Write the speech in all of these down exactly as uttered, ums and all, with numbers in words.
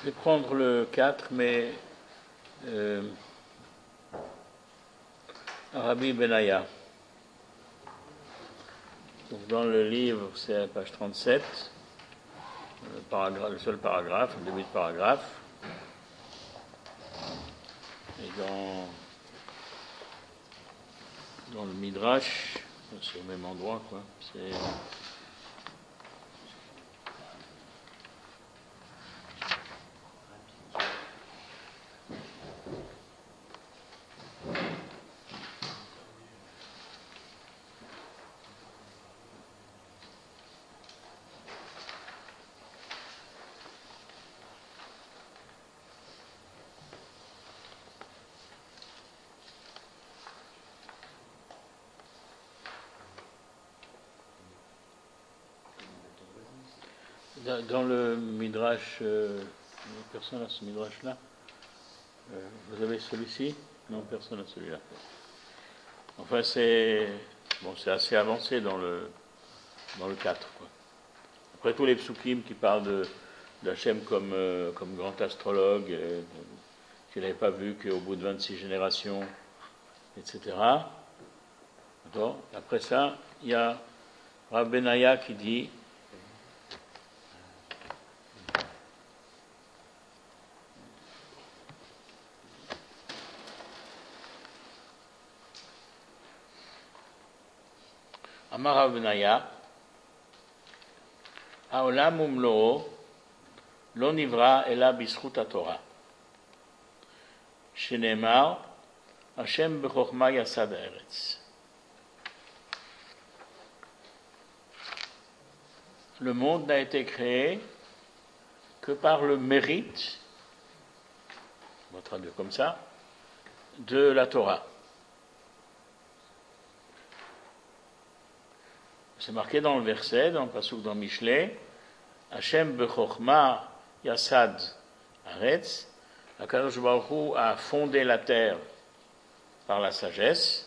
Je vais prendre le quatre, mais euh, Rabbi Benaya. Donc dans le livre, c'est à la page trente-sept, le, paragraphe, le seul paragraphe, le début de paragraphe. Et dans, dans le Midrash, c'est au même endroit, quoi. C'est. Dans le Midrash, euh, personne n'a ce Midrash-là. Euh, vous avez celui-ci? Non, personne n'a celui-là. Enfin, c'est bon, c'est assez avancé dans le dans le quatre, quoi. Après tous les psukim qui parlent de d'Hachem comme euh, comme grand astrologue, euh, qu'il n'avait pas vu qu'au bout de vingt-six générations, et cetera. D'accord. Après ça, il y a Rav Benaya qui dit. Amar Rav Benaya, Haolam umloo lo nivra ela bischut haTorah. Shenemar, Hashem bechokma yasad haaretz. Le monde n'a été créé que par le mérite, on va traduire comme ça, de la Torah. C'est marqué dans le verset, dans le pasuk dans Mishlei, Hashem bechokma yasad haaretz. HaKadosh Baruch Hu a fondé la terre par la sagesse.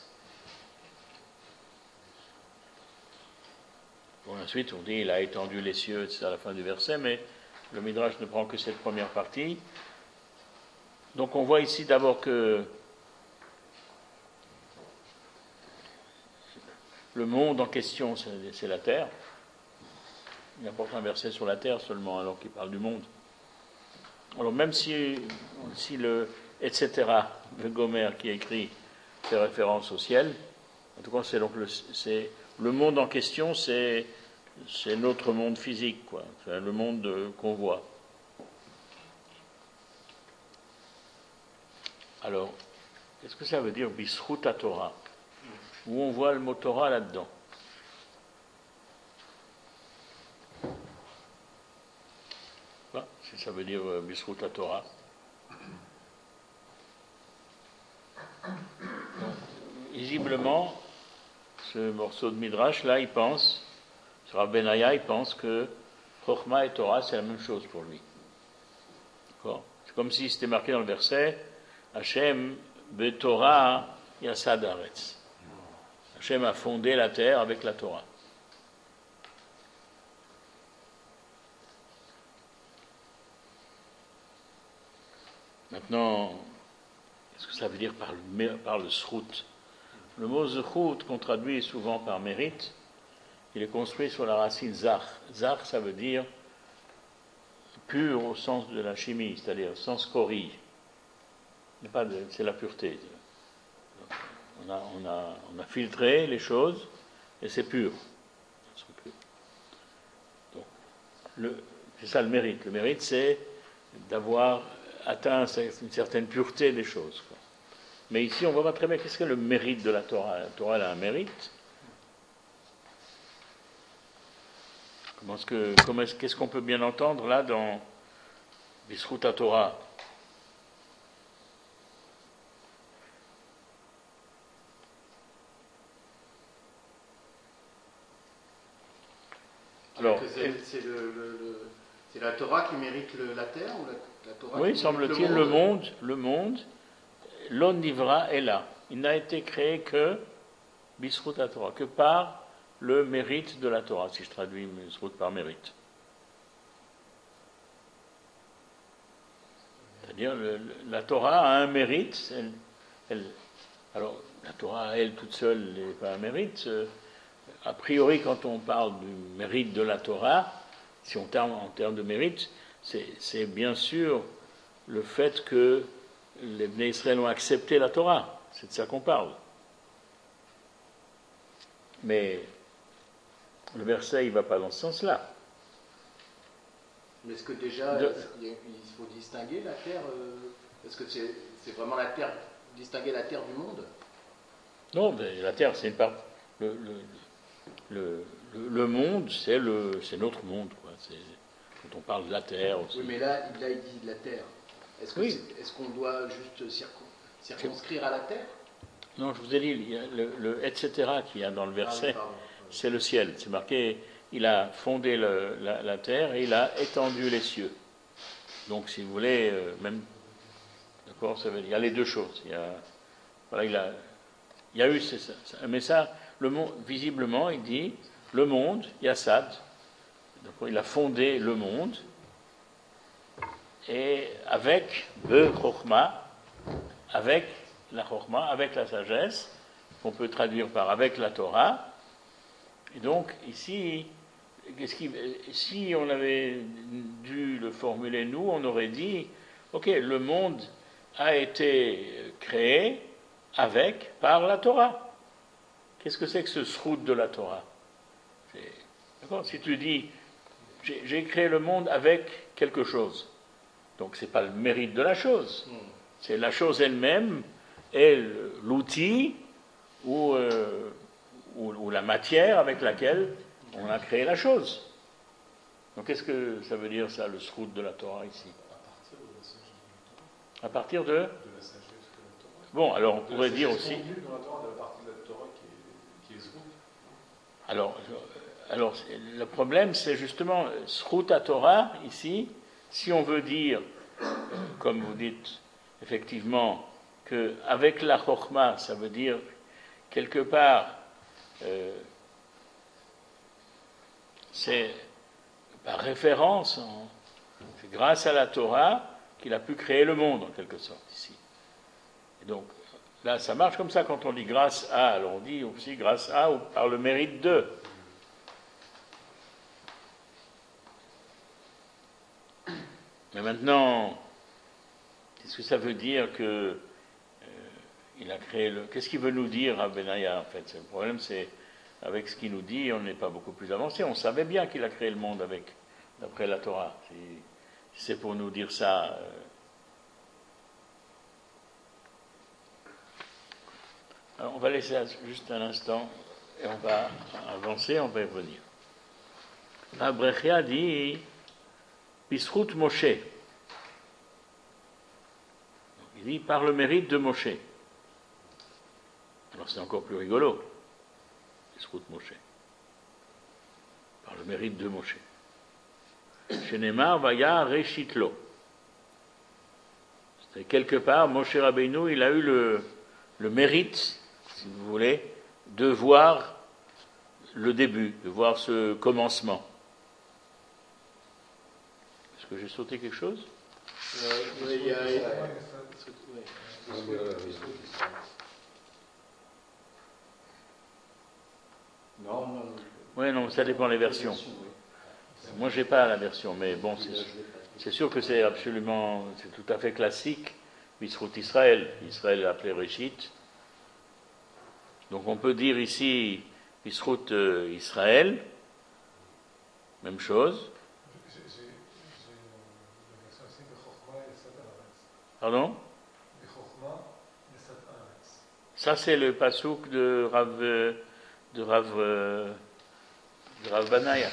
Bon, ensuite, on dit il a étendu les cieux, c'est à la fin du verset, mais le Midrash ne prend que cette première partie. Donc on voit ici d'abord que le monde en question, c'est, c'est la terre. Il apporte un verset sur la terre seulement, alors qu'il parle du monde. Alors même si, si le et cetera, le Gomer qui écrit fait référence au ciel, en tout cas c'est donc le, c'est, le monde en question, c'est, c'est notre monde physique, quoi. C'est le monde euh, qu'on voit. Alors, qu'est-ce que ça veut dire Bischut haTorah? Où on voit le mot Torah là-dedans. Quoi? Si ça veut dire euh, Bischut haTorah. Visiblement, ce morceau de Midrash, là, il pense, sur Rav Benaya, il pense que Chochma et Torah, c'est la même chose pour lui. D'accord? C'est comme si c'était marqué dans le verset, Hashem beTorah yasad haaretz. Hashem a fondé la terre avec la Torah. Maintenant, qu'est-ce que ça veut dire par le, par le zchut? Le mot zchut, qu'on traduit souvent par mérite, il est construit sur la racine zach. Zach, ça veut dire pur au sens de la chimie, c'est-à-dire sans scorie. Pas de, c'est la pureté. On a, on, a, on a filtré les choses et c'est pur. Donc, le, c'est ça le mérite. Le mérite, c'est d'avoir atteint une certaine pureté des choses, quoi. Mais ici, on voit pas très bien qu'est-ce que le mérite de la Torah. La Torah, elle a un mérite. Comment est-ce que, comment est-ce, qu'est-ce qu'on peut bien entendre là dans Bischut haTorah? Alors, c'est, c'est, le, le, le, c'est la Torah qui mérite le, la terre ou la, la Torah oui, qui semble-t-il, le monde, le monde, l'on nivra est là. Il n'a été créé que Bischut haTorah, que par le mérite de la Torah, si je traduis Bischut par mérite. C'est-à-dire, le, le, la Torah a un mérite. Elle, elle, alors, la Torah, elle, toute seule, n'est pas un mérite. A priori, quand on parle du mérite de la Torah, si on parle en termes de mérite, c'est, c'est bien sûr le fait que les Bnei Israël ont accepté la Torah. C'est de ça qu'on parle. Mais le verset, il ne va pas dans ce sens-là. Mais est-ce que déjà, de... il faut distinguer la terre euh, Est-ce que c'est, c'est vraiment la terre, distinguer la terre du monde? Non, mais la terre, c'est une part. Le, le, le, le, le monde, c'est, le, c'est notre monde, quoi. C'est, quand on parle de la terre aussi. Oui, mais là, là il dit de la terre. Est-ce, que oui. c'est, est-ce qu'on doit juste circon, circonscrire à la terre? Non, je vous ai dit, il y a le, le et cetera qu'il y a dans le verset, ah, oui, c'est le ciel. C'est marqué, il a fondé le, la, la terre et il a étendu les cieux. Donc, si vous voulez, euh, même, d'accord, ça veut dire, il y a les deux choses. Il y a, voilà, il a, il y a eu, c'est ça, ça, mais ça, le monde, visiblement, il dit, le monde, Yassad, donc il a fondé le monde, et avec le Chokhmah, avec la Chokhmah, avec la sagesse, qu'on peut traduire par avec la Torah. Et donc, ici, qu'est-ce qui, si on avait dû le formuler nous, on aurait dit, ok, le monde a été créé avec, par la Torah. Qu'est-ce que c'est que ce srout de la Torah? C'est, d'accord? Si tu dis, j'ai, j'ai créé le monde avec quelque chose, donc c'est pas le mérite de la chose, c'est la chose elle-même et l'outil ou, euh, ou, ou la matière avec laquelle on a créé la chose. Donc qu'est-ce que ça veut dire ça, le srout de la Torah ici? À partir de la sagesse de la Torah. Bon, alors on pourrait dire aussi. Alors, alors, le problème, c'est justement srout à Torah ici. Si on veut dire, comme vous dites, effectivement, que avec la Chokhmah, ça veut dire quelque part, euh, c'est par référence, en, c'est grâce à la Torah qu'il a pu créer le monde en quelque sorte ici. Et donc là, ça marche comme ça quand on dit grâce à, alors on dit aussi grâce à ou par le mérite de. Mais maintenant, qu'est-ce que ça veut dire que euh, il a créé le. Qu'est-ce qu'il veut nous dire à Benaya en fait? Le problème, c'est avec ce qu'il nous dit, on n'est pas beaucoup plus avancé. On savait bien qu'il a créé le monde avec, d'après la Torah. Si, si c'est pour nous dire ça. Euh, Alors, on va laisser juste un instant et on va avancer, on va y revenir. La Brechia dit Bisrout Moshe. Il dit par le mérite de Moshe. Alors c'est encore plus rigolo. Bisrout Moshe. Par le mérite de Moshe. Shenemar Vaya Reshitlo. C'est quelque part, Moshe Rabbeinu, il a eu le, le mérite, si vous voulez, de voir le début, de voir ce commencement. Est-ce que j'ai sauté quelque chose? euh, oui, il y a... Non, non. Oui, non, ça dépend des versions. Moi, j'ai pas la version, mais bon, c'est, c'est sûr que c'est absolument, c'est tout à fait classique. Bisrout Israël, Israël est appelé Réchit. Donc on peut dire ici Bisrout euh, Israël, même chose. Pardon? Ça c'est le pasouk de Rav de Rav de Rav Banaya.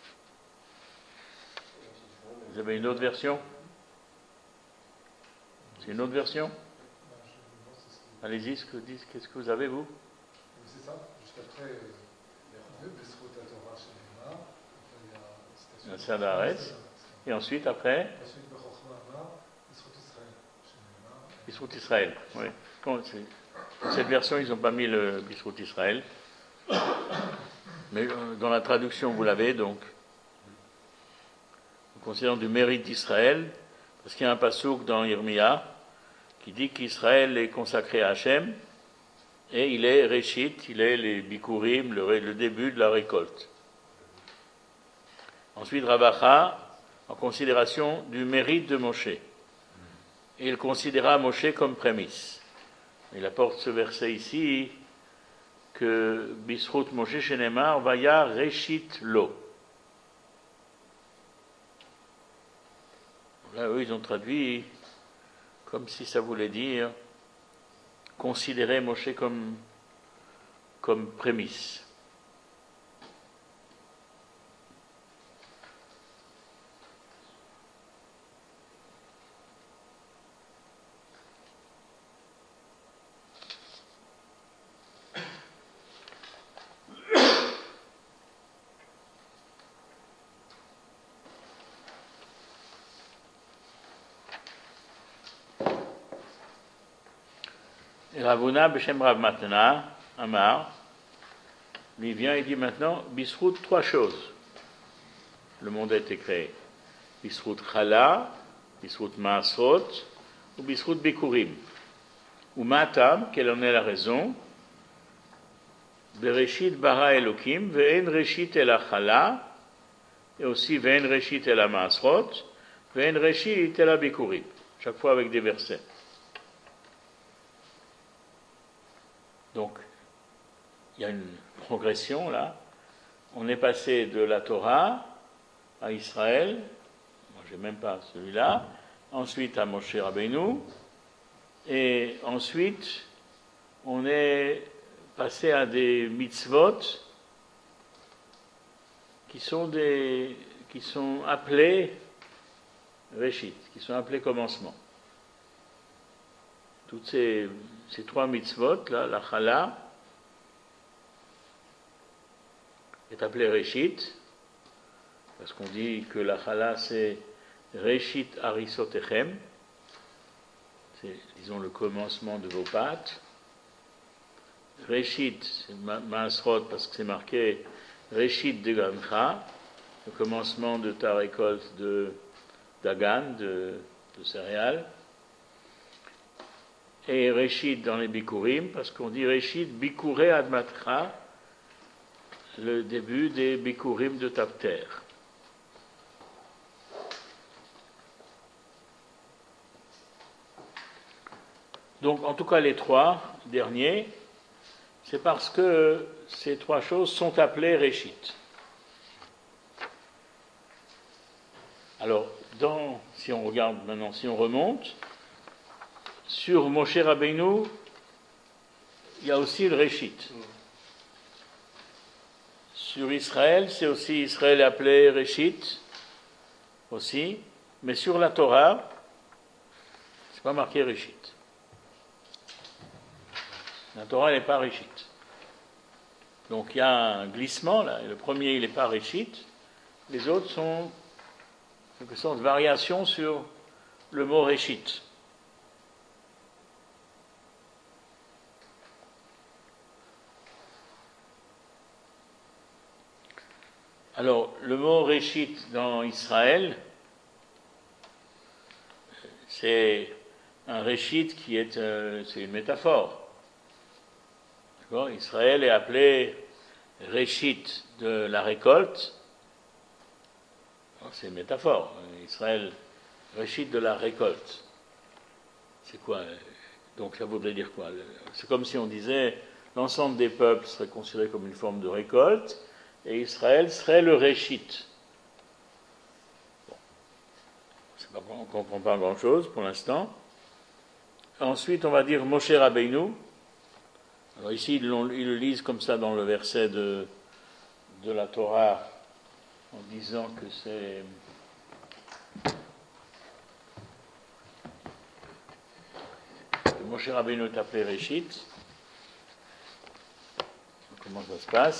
Vous avez une autre version? C'est une autre version? Allez-y, ce que vous dites, qu'est-ce que vous avez, vous? C'est ça, juste après, il y a Bisrout Torah chez les mains, il y a la Sadaretz, et ensuite, après Ensuite, Bisrout Israël chez les mains. Bisrout Israël, oui. Dans cette version, ils n'ont pas mis le Bisrout Israël, mais dans la traduction, vous l'avez, donc. Considérant du mérite d'Israël, Parce qu'il y a un passouk dans Yirmiyah qui dit qu'Israël est consacré à Hachem et il est Réchit, il est les Bikurim, le, le début de la récolte. Ensuite, Rabacha, en considération du mérite de Moshe. Et il considéra Moshe comme prémisse. Il apporte ce verset ici que Bisrout Moshe Shenemar Vaya Réchit Lo. Là, eux, ils ont traduit comme si ça voulait dire considérer Moshe comme, comme prémisse. Et Ravuna Beshem Rav Matna, Amar, lui vient et dit maintenant, Bisrout, trois choses. Le monde a été créé. Bisrout Chala, Bisrout Maasrot, ou Bisrout Bikurim. Ou Matam, quelle en est la raison? Bereshit bara Elokim, ve'en reshit el Chala, et aussi ve'en reshit el Maasrot, ve'en reshit el Bikurim. Chaque fois avec des versets. Donc, il y a une progression là. On est passé de la Torah à Israël. Moi, j'ai même pas celui-là. Ensuite à Moshe Rabbeinu. Et ensuite, on est passé à des mitzvot qui sont des, qui sont appelés Réchit, qui sont appelés commencement. Toutes ces, ces trois mitzvot, là, la chala, est appelée Réchit, parce qu'on dit que la chala c'est Réchit Harisotechem, c'est, disons, le commencement de vos pattes. Réchit, c'est Maasrot, parce que c'est marqué Réchit de Gancha, le commencement de ta récolte de Dagan, de, de céréales. Et Réchit dans les Bikurim, parce qu'on dit Réchit Bikuré Admatra, le début des Bikurim de ta terre. Donc, en tout cas, les trois derniers, c'est parce que ces trois choses sont appelées Réchit. Alors, dans, si on regarde maintenant, si on remonte, sur Moshe Rabbeinu, il y a aussi le Réchit. Sur Israël, c'est aussi Israël appelé Réchit, aussi, mais sur la Torah, c'est pas marqué Réchit. La Torah n'est pas Réchit. Donc il y a un glissement là, et le premier il n'est pas Réchit, les autres sont en quelque sorte variations sur le mot Réchit. Alors, le mot Réchit dans Israël, c'est un Réchit qui est, euh, c'est une métaphore. D'accord ? Israël est appelé Réchit de la récolte. Alors, c'est une métaphore. Israël, Réchit de la récolte. C'est quoi ? Donc, ça voudrait dire quoi ? C'est comme si on disait l'ensemble des peuples serait considéré comme une forme de récolte. Et Israël serait le Réchit. Bon. On ne comprend pas grand-chose pour l'instant. Ensuite, on va dire Moshe Rabbeinu. Alors ici, ils, ils le lisent comme ça dans le verset de, de la Torah, en disant que c'est... que Moshe Rabbeinu est appelé Réchit. Comment ça se passe ?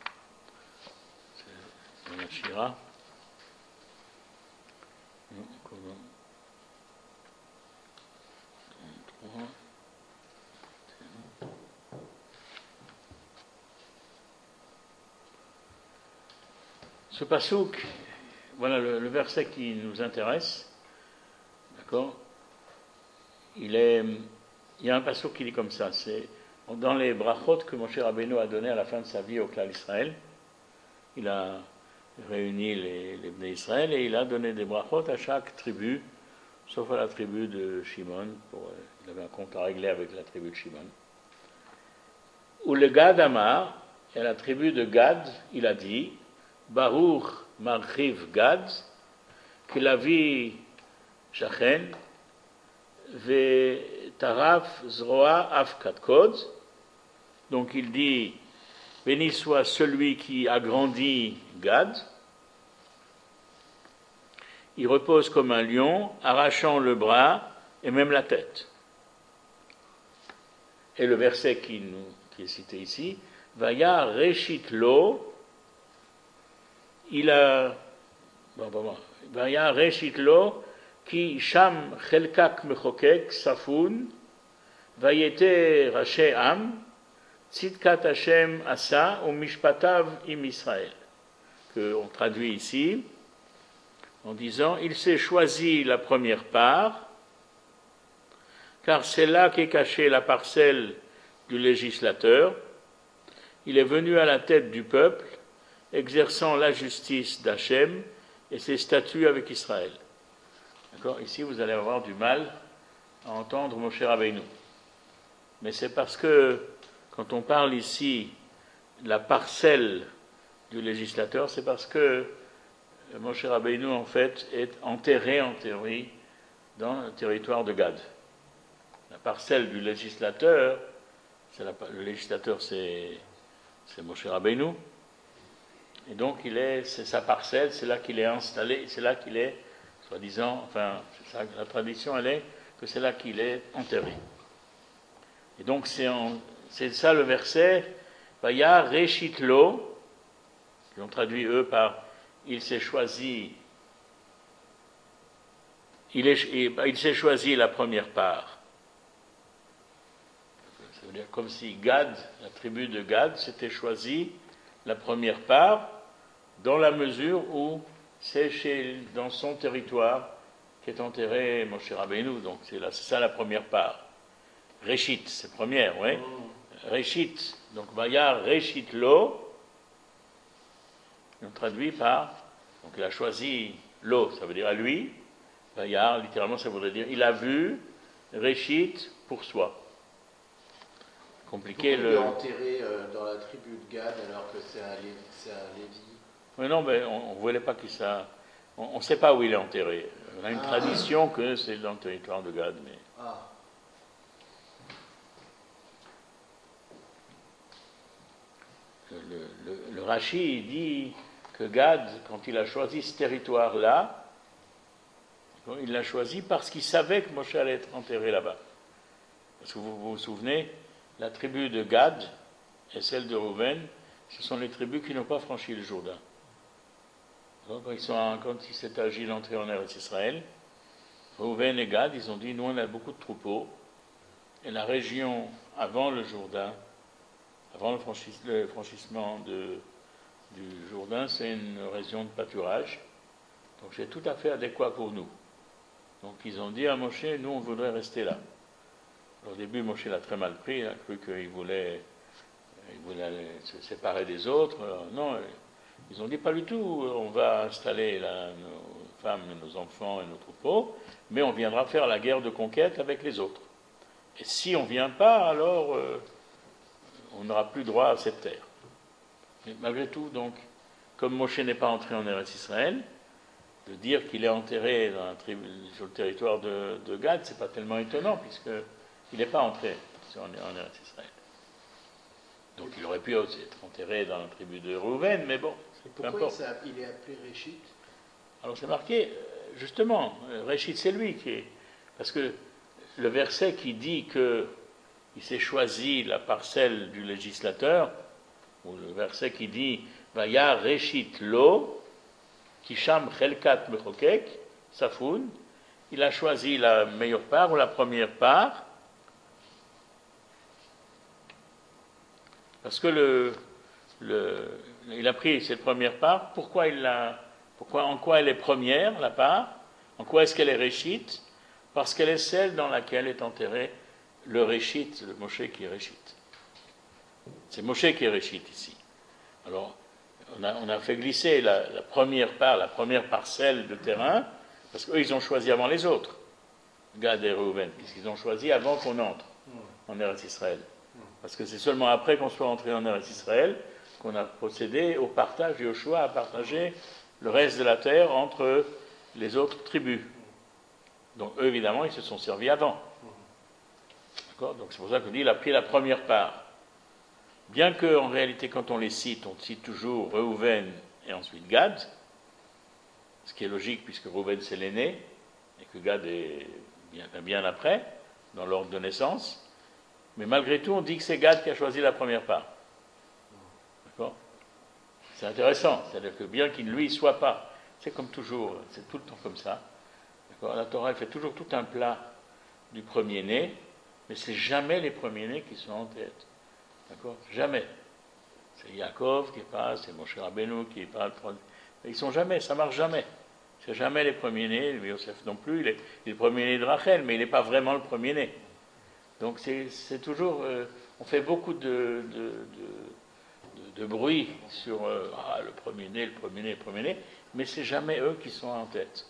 C'est la Shira. Ce pasouk, voilà le, le verset qui nous intéresse, d'accord. Il est, il y a un pasouk qui dit comme ça, c'est dans les brachot que Moshe Rabbeinu a donné à la fin de sa vie au clan Israël. Il a réuni les, les Bnei Israël et il a donné des brachot à chaque tribu, sauf à la tribu de Shimon. Pour, il avait un compte à régler avec la tribu de Shimon. Ou le Gad Amar, et à la tribu de Gad, il a dit Baruch Marchiv Gad, qu'il a vu Shachen, Ve Taraf Zroa Afkatkod. Donc il dit béni soit celui qui agrandit Gad. Il repose comme un lion, arrachant le bras et même la tête. Et le verset qui, nous, qui est cité ici, Vaya Reshit Lo, il a, bon, bon, bon, Vaya Reshit Lo, qui Sham Chelkak Mechokek Safun, Vayete Raché Am, Tzidkat Hashem Asa, ou Mishpatav Im Israël, qu'on traduit ici, en disant, il s'est choisi la première part, car c'est là qu'est cachée la parcelle du législateur. Il est venu à la tête du peuple, exerçant la justice d'Hachem et ses statuts avec Israël. D'accord ? Ici, vous allez avoir du mal à entendre Moshe Rabbeinu. Mais c'est parce que, quand on parle ici de la parcelle du législateur, c'est parce que Moshe Rabbeinu, en fait, est enterré, en théorie, dans le territoire de Gad. La parcelle du législateur, c'est la, le législateur, c'est, c'est Moshe Rabbeinu, et donc il est, c'est sa parcelle, c'est là qu'il est installé, c'est là qu'il est, soi-disant, enfin, c'est ça, la tradition, elle est que c'est là qu'il est enterré. Et donc c'est, en, c'est ça le verset, Vaya Reshit Lo, qui ont traduit eux par il s'est choisi, il, est, il s'est choisi la première part. Ça veut dire comme si Gad, la tribu de Gad, s'était choisi la première part, dans la mesure où c'est chez, dans son territoire qu'est enterré Moshe Rabbeinu. Donc c'est, là, c'est ça la première part. Réchit, c'est première, oui. Réchit, donc Vaya Réchit Lo, on traduit par, donc il a choisi Lo, ça veut dire à lui. Vaya, littéralement ça voudrait dire, il a vu Réchit pour soi. Compliqué. Pourquoi le. Il est enterré euh, dans la tribu de Gad alors que c'est un, c'est un Lévi. Oui, non, mais on ne voulait pas qu'il ça. On ne sait pas où il est enterré. On a une ah. tradition que c'est dans le territoire de Gad, mais. Ah. Le, le, le Rashi dit que Gad, quand il a choisi ce territoire-là, il l'a choisi parce qu'il savait que Moshe allait être enterré là-bas. Parce que vous vous, vous souvenez, la tribu de Gad et celle de Rouven, ce sont les tribus qui n'ont pas franchi le Jourdain. Donc, ils sont, quand il s'est agi d'entrer en Eretz Israël, Rouven et Gad, ils ont dit, nous on a beaucoup de troupeaux, et la région avant le Jourdain, avant le, franchis, le franchissement de, du Jourdain, c'est une région de pâturage, donc c'est tout à fait adéquat pour nous. Donc ils ont dit à Moshe, nous on voudrait rester là. Au début, Moshe l'a très mal pris, il a cru qu'il voulait, il voulait se séparer des autres. Alors, non, ils ont dit pas du tout, on va installer là, nos femmes, nos enfants et nos troupeaux, mais on viendra faire la guerre de conquête avec les autres. Et si on ne vient pas, alors euh, on n'aura plus droit à cette terre. Mais malgré tout, donc, comme Moshe n'est pas entré en Eretz Israël, de dire qu'il est enterré dans la tribu, sur le territoire de, de Gad, c'est pas tellement étonnant, puisque il n'est pas entré en Eretz Israël. Donc il aurait pu aussi être enterré dans la tribu de Rouven, mais bon, c'est peu importe. Pourquoi il est appelé Réchit ? Alors c'est marqué, justement, Réchit c'est lui qui est... Parce que le verset qui dit qu'il s'est choisi la parcelle du législateur, ou le verset qui dit « Vaya Réchit Lo » Kisham Chelkat Mechokek, Safoun, il a choisi la meilleure part ou la première part, parce que le, le, il a pris cette première part. Pourquoi il l'a, pourquoi, en quoi elle est première, la part? En quoi est-ce qu'elle est réchite? Parce qu'elle est celle dans laquelle est enterré le réchite, le Moshe qui est réchite. C'est Moshe qui est réchite ici. Alors, on a, on a fait glisser la, la première part, la première parcelle de terrain, parce qu'eux, ils ont choisi avant les autres, Gad et Reuven, puisqu'ils ont choisi avant qu'on entre en Eretz Israël. Parce que c'est seulement après qu'on soit entré en Eretz Israël qu'on a procédé au partage, et au choix à partager le reste de la terre entre les autres tribus. Donc eux, évidemment, ils se sont servis avant. D'accord? Donc c'est pour ça qu'on dit qu'il a pris la première part. Bien qu'en réalité, quand on les cite, on cite toujours Reuven et ensuite Gad, ce qui est logique puisque Reuven c'est l'aîné et que Gad est bien, bien après, dans l'ordre de naissance. Mais malgré tout, on dit que c'est Gad qui a choisi la première part. D'accord? C'est intéressant, c'est-à-dire que bien qu'il ne lui soit pas, c'est comme toujours, c'est tout le temps comme ça. D'accord? La Torah elle fait toujours tout un plat du premier-né, mais c'est jamais les premiers-nés qui sont en tête. D'accord? Jamais. C'est Yaakov qui passe, c'est Moshe Rabbeinu qui parle. Ils sont jamais, ça marche jamais. C'est jamais les premiers-nés, Yosef non plus, il est, il est le premier-né de Rachel, mais il n'est pas vraiment le premier-né. Donc c'est, c'est toujours, euh, on fait beaucoup de, de, de, de, de bruit sur euh, ah, le premier-né, le premier-né, le premier-né, mais c'est jamais eux qui sont en tête.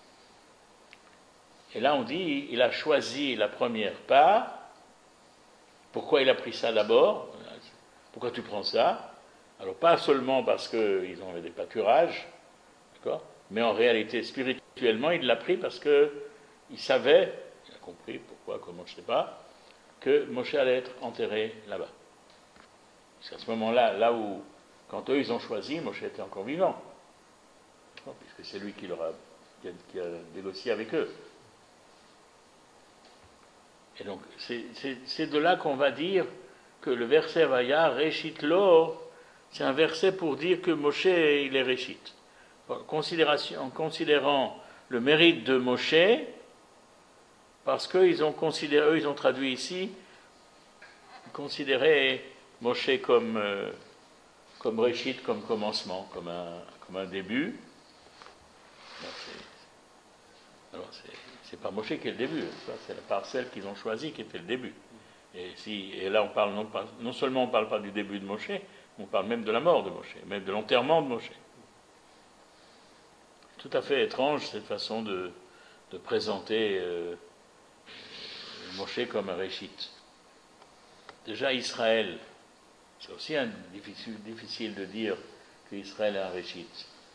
Et là on dit, il a choisi la première part. Pourquoi il a pris ça d'abord? Pourquoi tu prends ça? Alors pas seulement parce qu'ils ont des pâturages, d'accord, mais en réalité, spirituellement, il l'a pris parce qu'il savait, il a compris pourquoi, comment, je ne sais pas, que Moshe allait être enterré là-bas. Parce qu'à ce moment-là, là où, quand eux ils ont choisi, Moshe était encore vivant, puisque c'est lui qui, leur a, qui, a, qui a négocié avec eux. Et donc, c'est, c'est, c'est de là qu'on va dire que le verset Vaya, Réchit Lo, c'est un verset pour dire que Moshe, il est Réchit. En, considération, en considérant le mérite de Moshe, parce qu'ils ont considéré, eux, ils ont traduit ici, considéré Moshe comme, euh, comme Réchit, comme commencement, comme un, comme un début. Alors, c'est, alors c'est C'est pas Moshe qui est le début, c'est la parcelle qu'ils ont choisie qui était le début. Et, si, et là, on parle non, pas, non seulement on ne parle pas du début de Moshe, on parle même de la mort de Moshe, même de l'enterrement de Moshe. Tout à fait étrange cette façon de, de présenter euh, Moshe comme un réchit. Déjà Israël, c'est aussi un, difficile, difficile de dire qu'Israël est un réchit.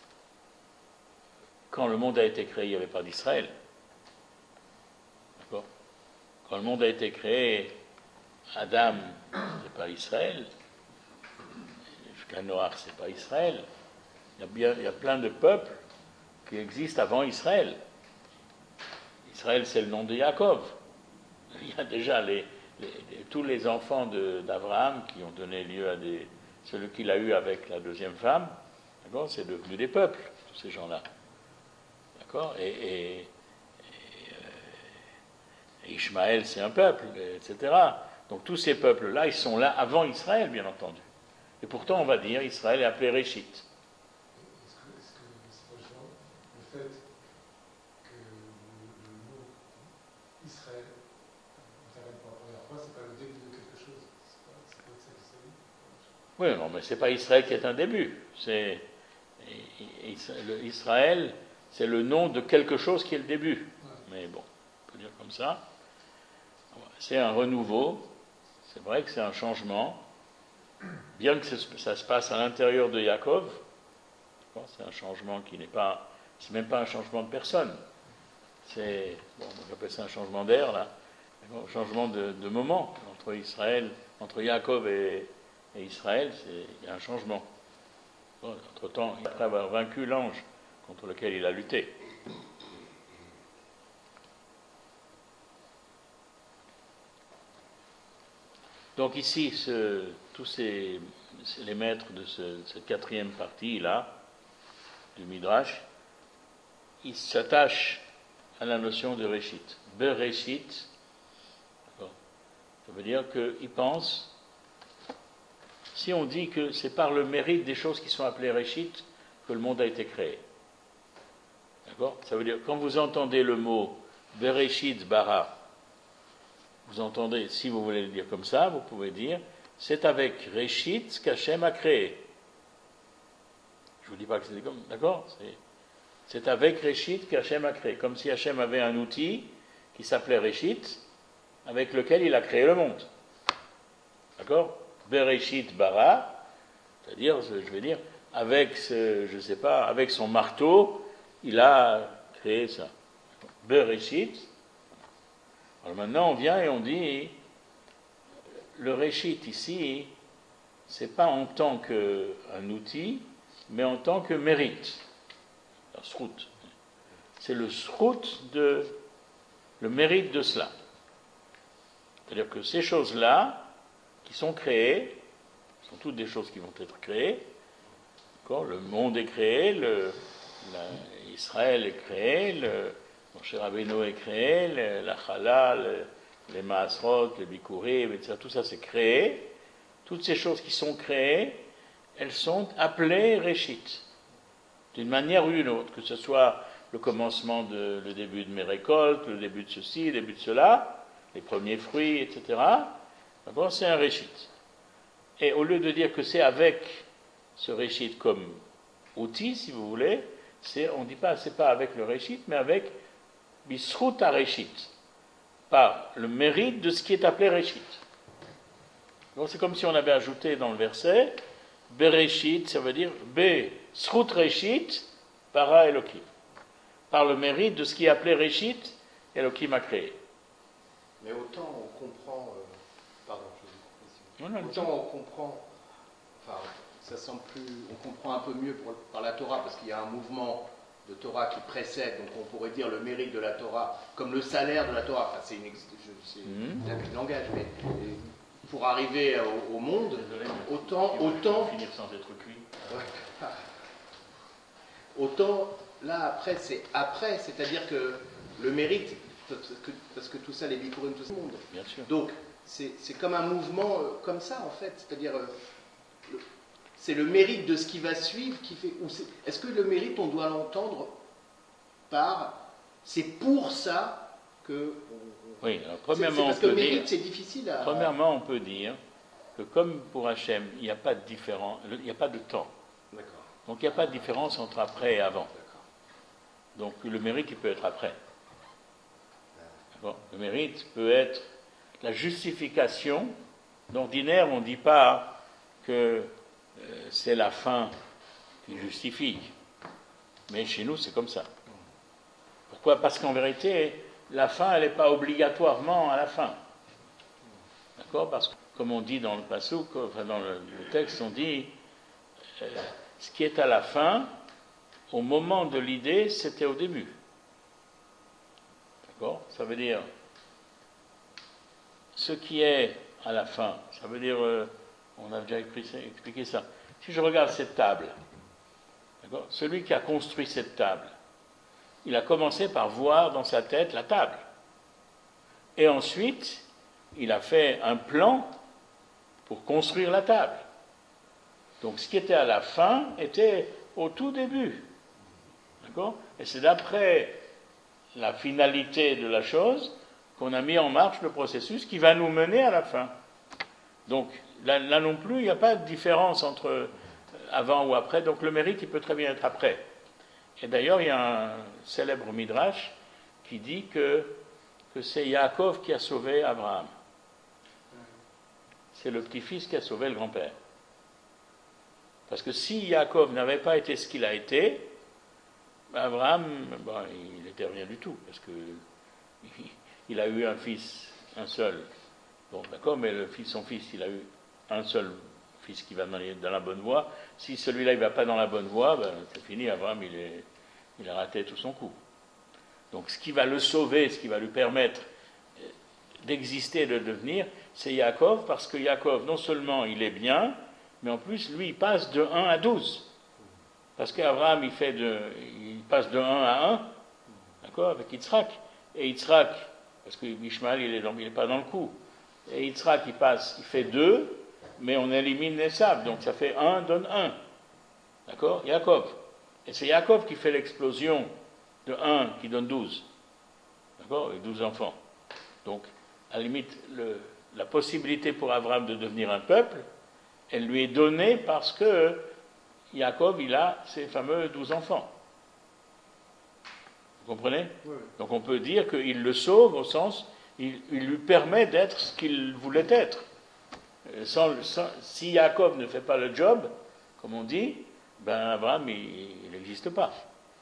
Quand le monde a été créé, il n'y avait pas d'Israël. D'accord? Quand le monde a été créé, Adam, c'est pas Israël. Jusqu'à Noach, c'est pas Israël. Il y, a bien, il y a plein de peuples qui existent avant Israël. Israël, c'est le nom de Yaakov. Il y a déjà les, les, les, tous les enfants de, d'Abraham qui ont donné lieu à des... Celui qu'il a eu avec la deuxième femme, d'accord, c'est devenu des peuples, tous ces gens-là. D'accord? Et, et, et, euh, et Ishmaël, c'est un peuple, et cetera. Donc tous ces peuples-là, ils sont là avant Israël, bien entendu. Et pourtant, on va dire, Israël est appelé Réchit. Est-ce que, est-ce que c'est pas genre le fait que le, le mot Israël, intervient pour la première fois, c'est pas le début de quelque chose? C'est pas, c'est pas ça qui s'est dit? Oui, non, mais c'est pas Israël qui est un début. C'est Israël, c'est le nom de quelque chose qui est le début. Ouais. Mais bon, on peut dire comme ça. C'est un renouveau. C'est vrai que c'est un changement. Bien que ça se passe à l'intérieur de Yaakov, c'est un changement qui n'est pas, c'est même pas un changement de personne. C'est, bon, on appelle ça un changement d'air là, un changement de, de moment entre Israël, entre Yaakov et, et Israël, c'est, il y a un changement. Bon, entre-temps, après avoir vaincu l'ange contre lequel il a lutté. Donc ici, ce, tous ces, les maîtres de ce, cette quatrième partie-là, du Midrash, ils s'attachent à la notion de Réchit. Bereshit, ça veut dire qu'ils pensent, si on dit que c'est par le mérite des choses qui sont appelées Réchit que le monde a été créé. D'accord ? Ça veut dire, quand vous entendez le mot Bereshit bara, vous entendez, si vous voulez le dire comme ça, vous pouvez dire, c'est avec Réchit qu'Hachem a créé. Je ne vous dis pas que c'est comme, d'accord ? c'est, c'est avec Réchit qu'Hachem a créé. Comme si Hachem avait un outil qui s'appelait Réchit, avec lequel il a créé le monde. D'accord ? Bereshit bara, c'est-à-dire, je vais dire, avec ce, je sais pas, avec son marteau, il a créé ça. Bereshit. Alors maintenant, on vient et on dit, le Réchit ici, c'est pas en tant qu'un outil, mais en tant que mérite. La srout. C'est le srout de, le mérite de cela. C'est-à-dire que ces choses-là, qui sont créées, sont toutes des choses qui vont être créées. D'accord ? Le monde est créé, le, la, Israël est créé, le Moshe Rabbeinu est créé, le, la Chala, le, les Maasrot, les Bikurim, et cetera. Tout ça c'est créé. Toutes ces choses qui sont créées, elles sont appelées Réchit, d'une manière ou d'une autre, que ce soit le commencement, de, le début de mes récoltes, le début de ceci, le début de cela, les premiers fruits, et cetera. D'abord, c'est un Réchit. Et au lieu de dire que c'est avec ce Réchit comme outil, si vous voulez, c'est, on ne dit pas, c'est pas avec le Réchit, mais avec Bisrut HaRéchit, par le mérite de ce qui est appelé Réchit. Donc c'est comme si on avait ajouté dans le verset, Bereshit, ça veut dire B, Srut Réchit, para Elohim, par le mérite de ce qui est appelé Réchit, Elohim a créé. Mais autant on comprend, euh, pardon, je vous non, non, autant on comprend, enfin, ça semble plus, on comprend un peu mieux pour, par la Torah, parce qu'il y a un mouvement de Torah qui précède, donc on pourrait dire le mérite de la Torah, comme le salaire de la Torah, enfin, c'est, une, je, c'est mm-hmm. un peu de langage, mais pour arriver au, au monde, désolé, autant, autant, finir sans être cuit. Ouais, autant, là après, c'est après, c'est-à-dire que le mérite, parce que, parce que tout ça, les bikurim, tout ça, le monde. Bien sûr. Donc, c'est, c'est comme un mouvement euh, comme ça, en fait. C'est-à-dire, euh, le, c'est le mérite de ce qui va suivre qui fait... Ou c'est, est-ce que le mérite, on doit l'entendre par... C'est pour ça que... On, oui, alors, premièrement, c'est, c'est parce on que peut le mérite, dire, c'est difficile à... Premièrement, on peut dire que comme pour Hachem, il n'y a pas de différence, il n'y a pas de temps. D'accord. Donc, il n'y a pas de différence entre après et avant. D'accord. Donc, le mérite, il peut être après. Bon, le mérite peut être la justification. D'ordinaire, on ne dit pas que euh, c'est la fin qui justifie. Mais chez nous, c'est comme ça. Pourquoi ? Parce qu'en vérité, la fin, elle n'est pas obligatoirement à la fin. D'accord ? Parce que, comme on dit dans le passouk, enfin dans le, le texte, on dit euh, ce qui est à la fin, au moment de l'idée, c'était au début. D'accord ? Ça veut dire, ce qui est à la fin, ça veut dire, euh, on a déjà expliqué ça. Si je regarde cette table, d'accord ? Celui qui a construit cette table, il a commencé par voir dans sa tête la table. Et ensuite, il a fait un plan pour construire la table. Donc ce qui était à la fin était au tout début. D'accord ? Et c'est d'après la finalité de la chose qu'on a mis en marche le processus qui va nous mener à la fin. Donc là, là non plus, il n'y a pas de différence entre avant ou après, donc le mérite il peut très bien être après. Et d'ailleurs il y a un célèbre midrash qui dit que, que c'est Yaakov qui a sauvé Abraham. C'est le petit-fils qui a sauvé le grand-père. Parce que si Yaakov n'avait pas été ce qu'il a été, Abraham, bon, il n'était rien du tout, parce que il a eu un fils, un seul. Bon, d'accord, mais le fils, son fils, il a eu un seul fils qui va dans, les, dans la bonne voie. Si celui-là, il ne va pas dans la bonne voie, ben, c'est fini, Abraham, il, est, il a raté tout son coup. Donc, ce qui va le sauver, ce qui va lui permettre d'exister, de devenir, c'est Yaakov, parce que Yaakov, non seulement il est bien, mais en plus, lui, il passe de un à douze. Parce qu'Abraham, il, fait de, il passe de un à un, d'accord, avec Yitzhak. Et Yitzhak, parce que Ishmaël, il n'est pas dans le coup. Et Yitzhak, il passe, il fait deux, mais on élimine Esav, donc ça fait un donne un. D'accord? Yaakov. Et c'est Yaakov qui fait l'explosion de un qui donne douze. D'accord? Avec douze enfants. Donc, à la limite, le, la possibilité pour Abraham de devenir un peuple, elle lui est donnée parce que Yaakov, il a ses fameux douze enfants. Vous comprenez? Oui. Donc on peut dire qu'il le sauve au sens, il, il lui permet d'être ce qu'il voulait être. Sans, sans, si Yaakov ne fait pas le job, comme on dit, ben Abraham, il n'existe pas.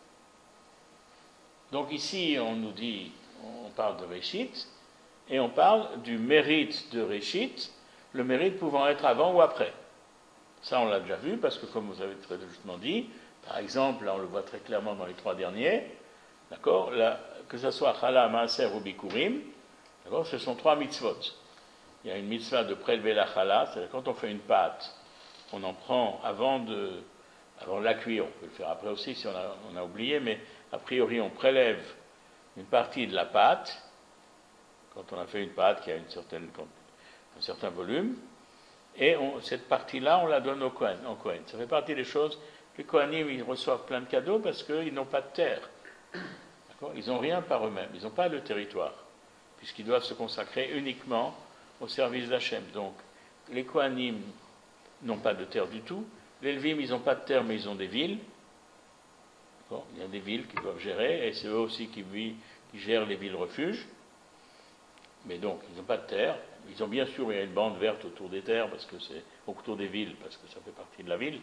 Donc ici, on nous dit, on parle de Réchit, et on parle du mérite de Réchit, le mérite pouvant être avant ou après. Ça, on l'a déjà vu, parce que comme vous avez très justement dit, par exemple, là on le voit très clairement dans les trois derniers, d'accord, là, que ce soit Chala, Maaser ou Bikurim, d'accord, ce sont trois mitzvot. Il y a une mitzvah de prélever la Chala, c'est-à-dire quand on fait une pâte, on en prend avant de, avant de la cuire, on peut le faire après aussi si on a, on a oublié, mais a priori on prélève une partie de la pâte, quand on a fait une pâte qui a une certaine, un certain volume, et on, cette partie-là, on la donne au Kohen, au Kohen. Ça fait partie des choses, les Kohanim, ils reçoivent plein de cadeaux parce qu'ils n'ont pas de terre. D'accord? Ils n'ont rien par eux-mêmes, ils n'ont pas de territoire, puisqu'ils doivent se consacrer uniquement au service d'Hachem. Donc, les Kohanim n'ont pas de terre du tout, les Levim, ils n'ont pas de terre, mais ils ont des villes. D'accord? Il y a des villes qu'ils doivent gérer, et c'est eux aussi qui, qui gèrent les villes refuges. Mais donc, ils n'ont pas de terre. Ils ont bien sûr, il y a une bande verte autour des terres, parce que c'est autour des villes, parce que ça fait partie de la ville.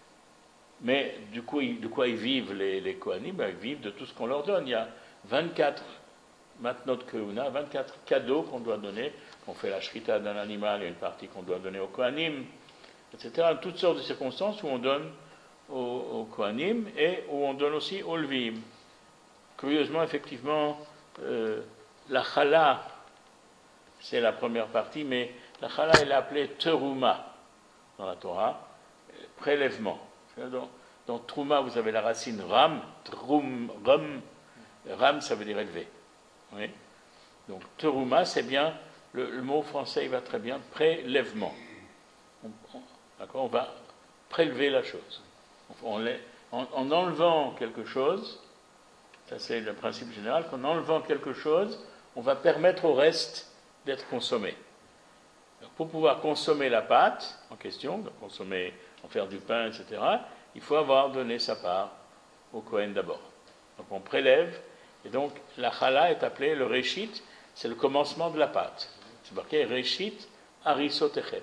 Mais du coup, de quoi ils vivent, les, les Kohanim? Ben, ils vivent de tout ce qu'on leur donne. Il y a vingt-quatre, Matnot Keuna, vingt-quatre cadeaux qu'on doit donner. On fait la shrita d'un animal, il y a une partie qu'on doit donner aux Kohanim, et cetera. Toutes sortes de circonstances où on donne aux, aux Kohanim et où on donne aussi aux Levim. Curieusement, effectivement, euh, la Chala, c'est la première partie, mais la Chala, elle est appelée Teruma dans la Torah, prélèvement. Dans, dans Trouma, vous avez la racine Ram, Trum, Ram, Ram, ça veut dire élevé. Oui. Donc Teruma, c'est bien, le, le mot français, il va très bien, prélèvement. On, on, d'accord, on va prélever la chose. On, on, en, en enlevant quelque chose, ça c'est le principe général, qu'en enlevant quelque chose, on va permettre au reste d'être consommé. Donc, pour pouvoir consommer la pâte en question, donc consommer, en faire du pain, et cetera, il faut avoir donné sa part au Kohen d'abord. Donc on prélève, et donc la chala est appelée le réchit, c'est le commencement de la pâte. C'est marqué réchit harisotechem.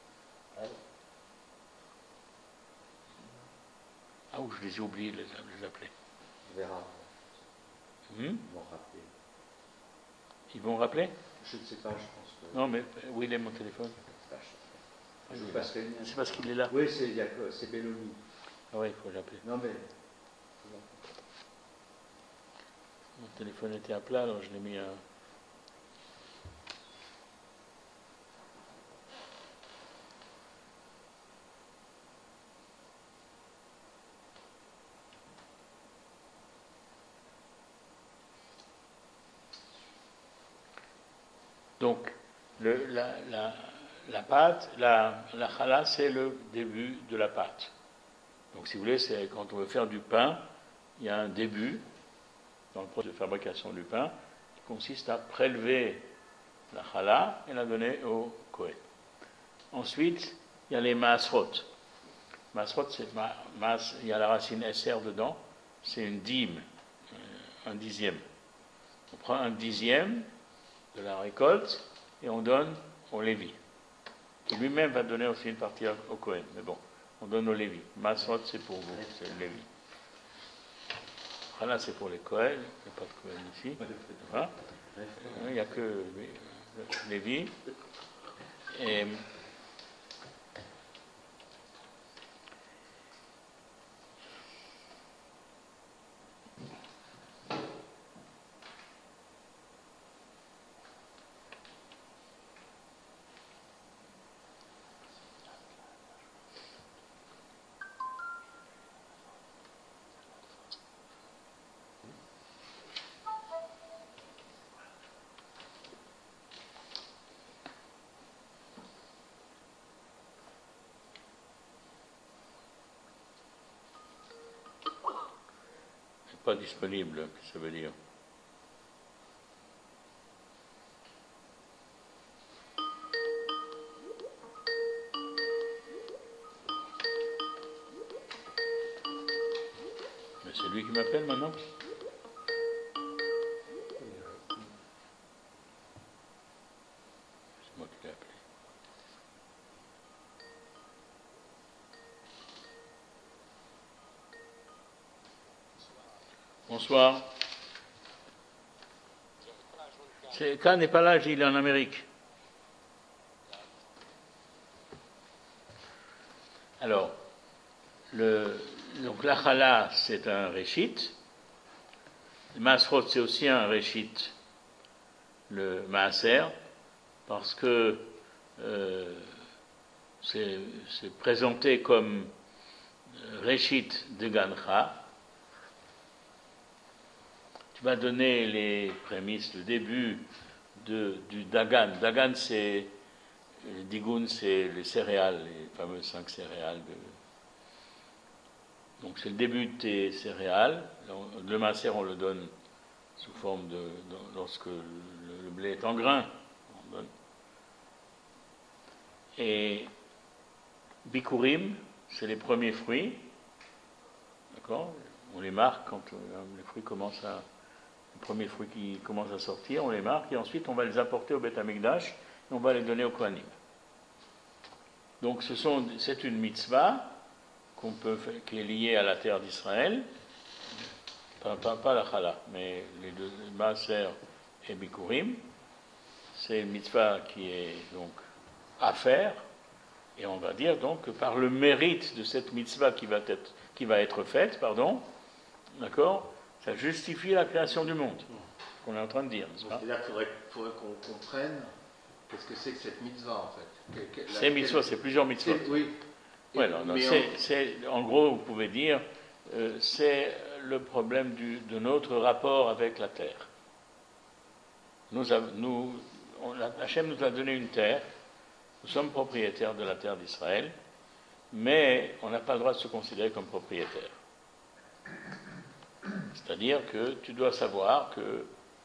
Ah, où je les ai oubliés de les, les appeler. Verra. Hmm? Ils vont rappeler. Ils vont rappeler? Je ne sais pas, je pense que. Non, mais où il est mon téléphone? Je vous passerai le mien. C'est parce qu'il est là. Oui, c'est, c'est Belloni. Ah oui, il faut l'appeler. Non, mais. Mon téléphone était à plat, alors je l'ai mis à. Donc, le, la, la, la pâte, la, la chala, c'est le début de la pâte. Donc, si vous voulez, c'est quand on veut faire du pain, il y a un début dans le processus de fabrication du pain qui consiste à prélever la chala et la donner au Kohen. Ensuite, il y a les maasrot. Maasrot, c'est ma, mas, il y a la racine S R dedans, c'est une dîme, un dixième. On prend un dixième de la récolte et on donne au Lévi, qui lui-même va donner aussi une partie au Kohen. Mais bon, on donne au Lévi. Maasrot, c'est pour vous, c'est le Lévi. Voilà, c'est pour les Kohen, il n'y a pas de Kohen ici. Voilà. Il n'y a que Lévi. Et pas disponible, qu'est-ce que ça veut dire? Mais c'est lui qui m'appelle maintenant? C'est moi qui l'ai appelé. Bonsoir. C'est, Khan n'est pas là, il est en Amérique. Alors, le, donc la chala, c'est un réchit. Le masrot, c'est aussi un réchit, le maaser, parce que euh, c'est, c'est présenté comme réchit de Gancha. Tu m'as donné les prémices, le début de, du Dagan. Dagan, c'est, le Digun, c'est les céréales, les fameuses cinq céréales. De, donc c'est le début de tes céréales. Le maaser, on le donne sous forme de, de lorsque le, le blé est en grain. On donne. Et Bikurim, c'est les premiers fruits. D'accord? On les marque quand les fruits commencent à... Les premiers fruits qui commencent à sortir, on les marque, et ensuite on va les apporter au Beth Amikdash, et on va les donner aux Kohanim. Donc ce sont, c'est une mitzvah qu'on peut, qui est liée à la terre d'Israël, pas, pas, pas la chala, mais les deux, maaser et bikurim, c'est une mitzvah qui est donc à faire, et on va dire donc que par le mérite de cette mitzvah qui va être, qui va être faite, pardon, d'accord, ça justifie la création du monde, qu'on est en train de dire, n'est-ce pas? C'est-à-dire qu'il faudrait, faudrait qu'on comprenne qu'est-ce que c'est que cette mitzvah, en fait. Que, que, la, c'est mitzvah, c'est plusieurs mitzvahs. C'est, oui. Ouais, non, non, c'est, en... c'est, en gros, vous pouvez dire, euh, c'est le problème du, de notre rapport avec la terre. Nous, nous, on, Hachem nous a donné une terre, nous sommes propriétaires de la terre d'Israël, mais on n'a pas le droit de se considérer comme propriétaire. C'est-à-dire que tu dois savoir que euh,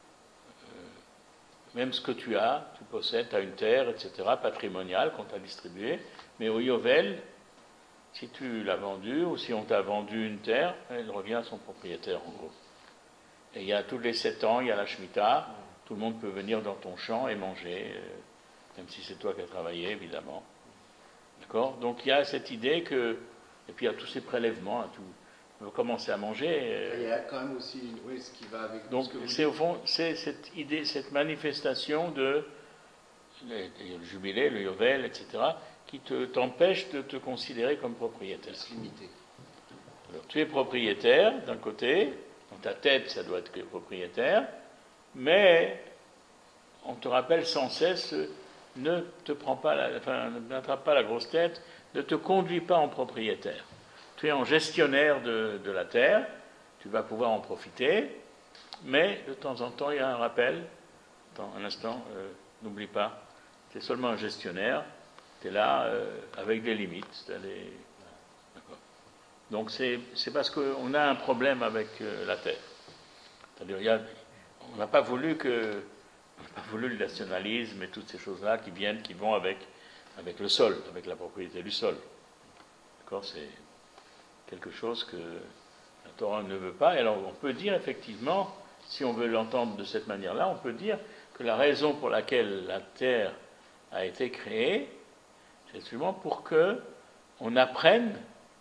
même ce que tu as, tu possèdes, tu as une terre, et cetera, patrimoniale qu'on t'a distribuée, mais au Yovel, si tu l'as vendue ou si on t'a vendu une terre, elle revient à son propriétaire en gros. Et il y a tous les sept ans, il y a la Shemitah, tout le monde peut venir dans ton champ et manger, euh, même si c'est toi qui as travaillé, évidemment. D'accord? Donc il y a cette idée que, et puis il y a tous ces prélèvements, hein, tout. On va commencer à manger. Il y a quand même aussi oui, ce qui va avec. Donc, ce que vous c'est dites. Au fond, c'est cette idée, cette manifestation de le, le jubilé, le yovel, et cetera, qui te, t'empêche de te considérer comme propriétaire. Se limiter. Alors, tu es propriétaire d'un côté, dans ta tête, ça doit être que propriétaire, mais on te rappelle sans cesse, ne te prends pas, la, enfin, n'attrape pas la grosse tête, ne te conduis pas en propriétaire. Tu es en gestionnaire de, de la terre, tu vas pouvoir en profiter, mais de temps en temps, il y a un rappel. Attends, un instant, euh, n'oublie pas, tu es seulement un gestionnaire, tu es là euh, avec des limites. Des... D'accord. Donc c'est, c'est parce qu'on a un problème avec euh, la terre. C'est-à-dire, il y a, on n'a pas voulu que, on n'a pas voulu le nationalisme et toutes ces choses-là qui viennent, qui vont avec, avec le sol, avec la propriété du sol. D'accord, c'est quelque chose que la Torah ne veut pas. Et alors on peut dire effectivement, si on veut l'entendre de cette manière-là, on peut dire que la raison pour laquelle la terre a été créée, c'est justement pour que on apprenne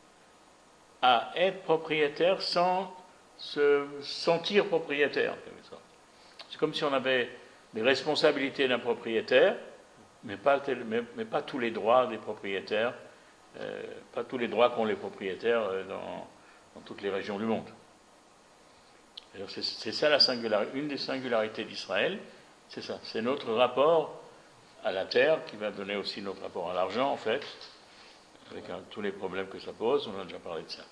à être propriétaire sans se sentir propriétaire. C'est comme si on avait les responsabilités d'un propriétaire, mais pas, mais, mais pas tous les droits des propriétaires. Euh, pas tous les droits qu'ont les propriétaires euh, dans, dans toutes les régions du monde. Alors c'est, c'est ça la singularité, une des singularités d'Israël, c'est ça, c'est notre rapport à la terre qui va donner aussi notre rapport à l'argent en fait, avec un, tous les problèmes que ça pose, on a déjà parlé de ça.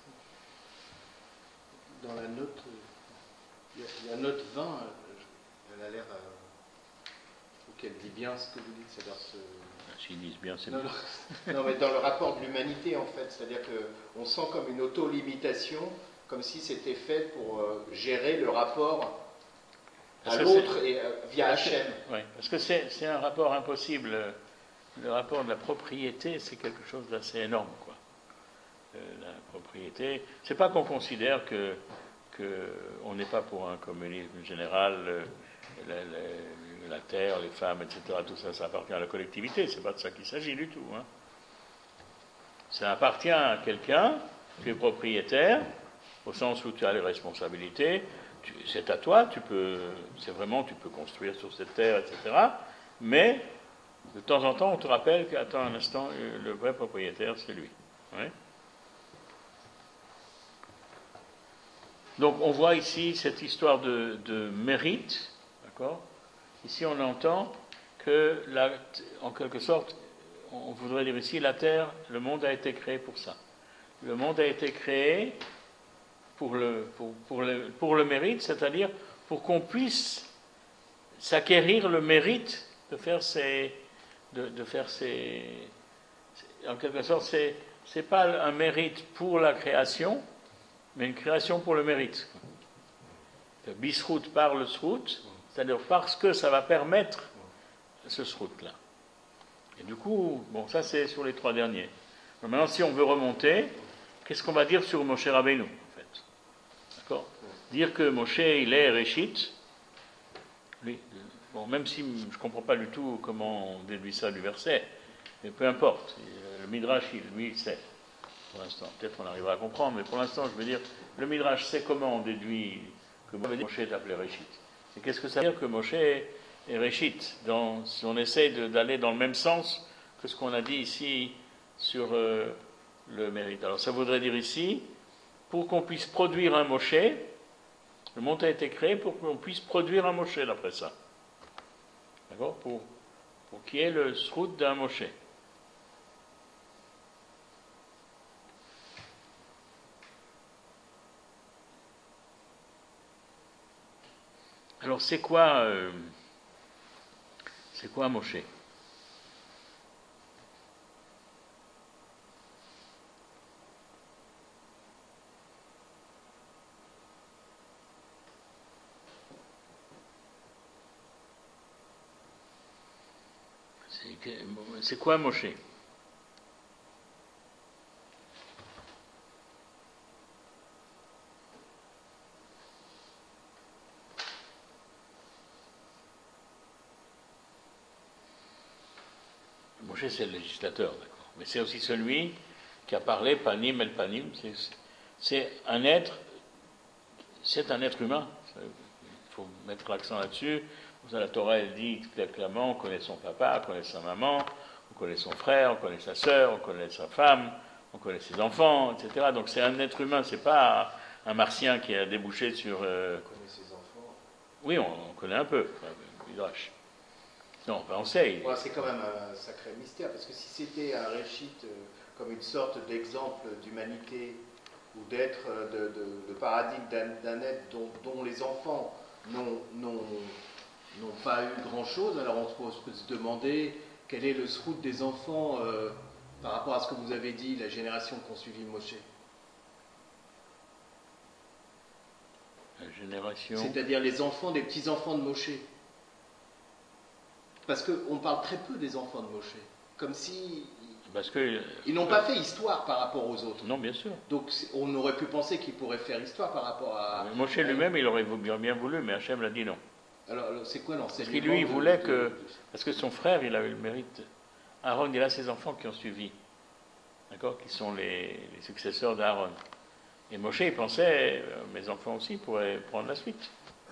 Dans la note, il y a, il y a note vingt, elle a l'air, euh, qu'elle dit bien ce que vous dites, c'est-à-dire ce... S'ils disent bien, c'est non, bien. Non, non, mais dans le rapport de l'humanité, en fait, c'est-à-dire qu'on sent comme une auto-limitation comme si c'était fait pour euh, gérer le rapport à Parce que l'autre c'est- et euh, via Hachem. Oui, parce que c'est c'est un rapport impossible. Le rapport de la propriété, c'est quelque chose d'assez énorme, quoi. Euh, la propriété, c'est pas qu'on considère que, que on n'est pas pour un communisme général, euh, la, la- la terre, les femmes, et cetera. Tout ça, ça appartient à la collectivité. C'est pas de ça qu'il s'agit du tout, hein. Ça appartient à quelqu'un, tu es propriétaire, au sens où tu as les responsabilités. Tu- c'est à toi, tu peux, c'est vraiment, tu peux construire sur cette terre, et cetera. Mais de temps en temps, on te rappelle qu'attends un instant, euh, le vrai propriétaire, c'est lui. Ouais. Donc, on voit ici cette histoire de, de mérite, d'accord ? Ici, on entend que, la, en quelque sorte, on voudrait dire ici, la terre, le monde a été créé pour ça. Le monde a été créé pour le, pour, pour le, pour le mérite, c'est-à-dire pour qu'on puisse s'acquérir le mérite de faire ses, de, de faire ses, en quelque sorte, c'est, c'est pas un mérite pour la création, mais une création pour le mérite. Bisrout par le srout, c'est-à-dire parce que ça va permettre ce srout-là. Et du coup, bon, ça c'est sur les trois derniers. Donc maintenant, si on veut remonter, qu'est-ce qu'on va dire sur Moshe Rabbeinu, en fait? D'accord? Dire que Moshe, il est Réchit, lui, bon, même si je ne comprends pas du tout comment on déduit ça du verset, mais peu importe, le Midrash, il, lui, il sait, pour l'instant. Peut-être on arrivera à comprendre, mais pour l'instant, je veux dire, le Midrash sait comment on déduit que Moshe est appelé Réchit. Et qu'est-ce que ça veut dire que Moshe est Réchit, dans, si on essaie de, d'aller dans le même sens que ce qu'on a dit ici sur euh, le mérite. Alors ça voudrait dire ici, pour qu'on puisse produire un Moshe, le monde a été créé pour qu'on puisse produire un Moshe d'après ça. D'accord? Pour, pour qu'il y ait le srout d'un Moshe. Alors c'est quoi, euh, c'est quoi Moshe? C'est quoi Moshe? Moshe, c'est le législateur, d'accord. Mais c'est aussi celui qui a parlé, panim el panim. C'est, c'est un être, c'est un être humain. Il faut mettre l'accent là-dessus. La Torah, elle dit clairement, on connaît son papa, on connaît sa maman, on connaît son frère, on connaît sa sœur, on connaît sa femme, on connaît ses enfants, et cetera. Donc c'est un être humain, c'est pas un martien qui a débouché sur... Euh... On connaît ses enfants. Oui, on, on connaît un peu, Midrash. Non, enfin, on sait. Ouais, c'est quand même un sacré mystère, parce que si c'était un réchit euh, comme une sorte d'exemple d'humanité ou d'être, euh, de, de, de paradigme d'un, d'un être dont, dont les enfants n'ont, n'ont, n'ont pas eu grand-chose, alors on peut, on peut se demander quel est le srout des enfants euh, par rapport à ce que vous avez dit, la génération qui ont suivi Moshe. La génération... C'est-à-dire les enfants des petits-enfants de Moshe. Parce qu'on parle très peu des enfants de Moshe. Comme si... Parce que... Ils n'ont pas fait histoire par rapport aux autres. Non, bien sûr. Donc on aurait pu penser qu'ils pourraient faire histoire par rapport à... Moshe lui-même, il aurait bien voulu, mais Hachem l'a dit non. Alors, c'est quoi l'enseignement? Parce que lui, il voulait de, que... de... Parce que son frère, il avait le mérite... Aaron, il a ses enfants qui ont suivi. D'accord? Qui sont les, les successeurs d'Aaron. Et Moshe, il pensait, euh, mes enfants aussi pourraient prendre la suite.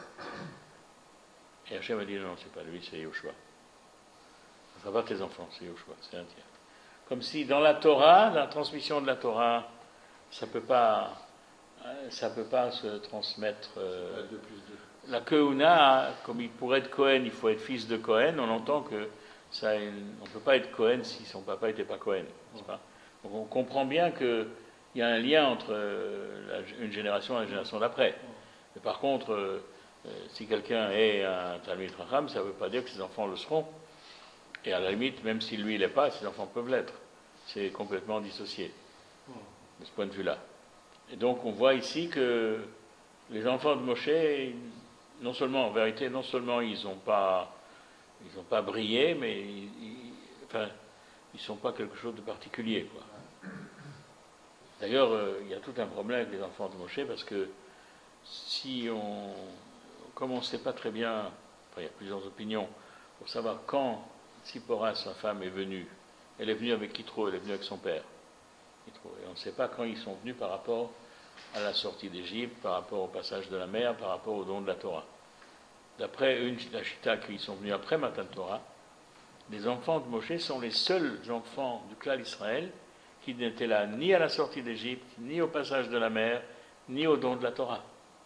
Et Hachem a dit non, c'est pas lui, c'est Yoshua. Ce ne sera pas tes enfants, c'est Yoshua, c'est un tiers. Comme si dans la Torah, la transmission de la Torah, ça peut pas, ça peut pas se transmettre. Euh, deux plus deux. La Keuna, comme il pourrait être Cohen, il faut être fils de Cohen. On entend que ça, on ne peut pas être Cohen si son papa n'était pas Cohen, n'est-ce pas? Donc on comprend bien qu'il y a un lien entre la, une génération et la génération d'après. Mais par contre, euh, si quelqu'un est un Talmid Chacham, ça ne veut pas dire que ses enfants le seront. Et à la limite, même si lui, il l'est pas, ses enfants peuvent l'être. C'est complètement dissocié, de ce point de vue-là. Et donc on voit ici que les enfants de Moshe, non seulement, en vérité, non seulement ils n'ont pas, ils ont pas brillé, mais ils, ils, enfin, ils ne sont pas quelque chose de particulier, quoi. D'ailleurs, euh, il y a tout un problème avec les enfants de Moshe, parce que si on, comme on ne sait pas très bien, enfin, il y a plusieurs opinions, pour savoir quand Tsipora, sa femme, est venue. Elle est venue avec Yitro, elle est venue avec son père. Yitro. Et on ne sait pas quand ils sont venus par rapport à la sortie d'Égypte, par rapport au passage de la mer, par rapport au don de la Torah. D'après une, la Chita qui sont venus après Matan Torah, les enfants de Moshe sont les seuls enfants du clan d'Israël qui n'étaient là ni à la sortie d'Égypte, ni au passage de la mer, ni au don de la Torah.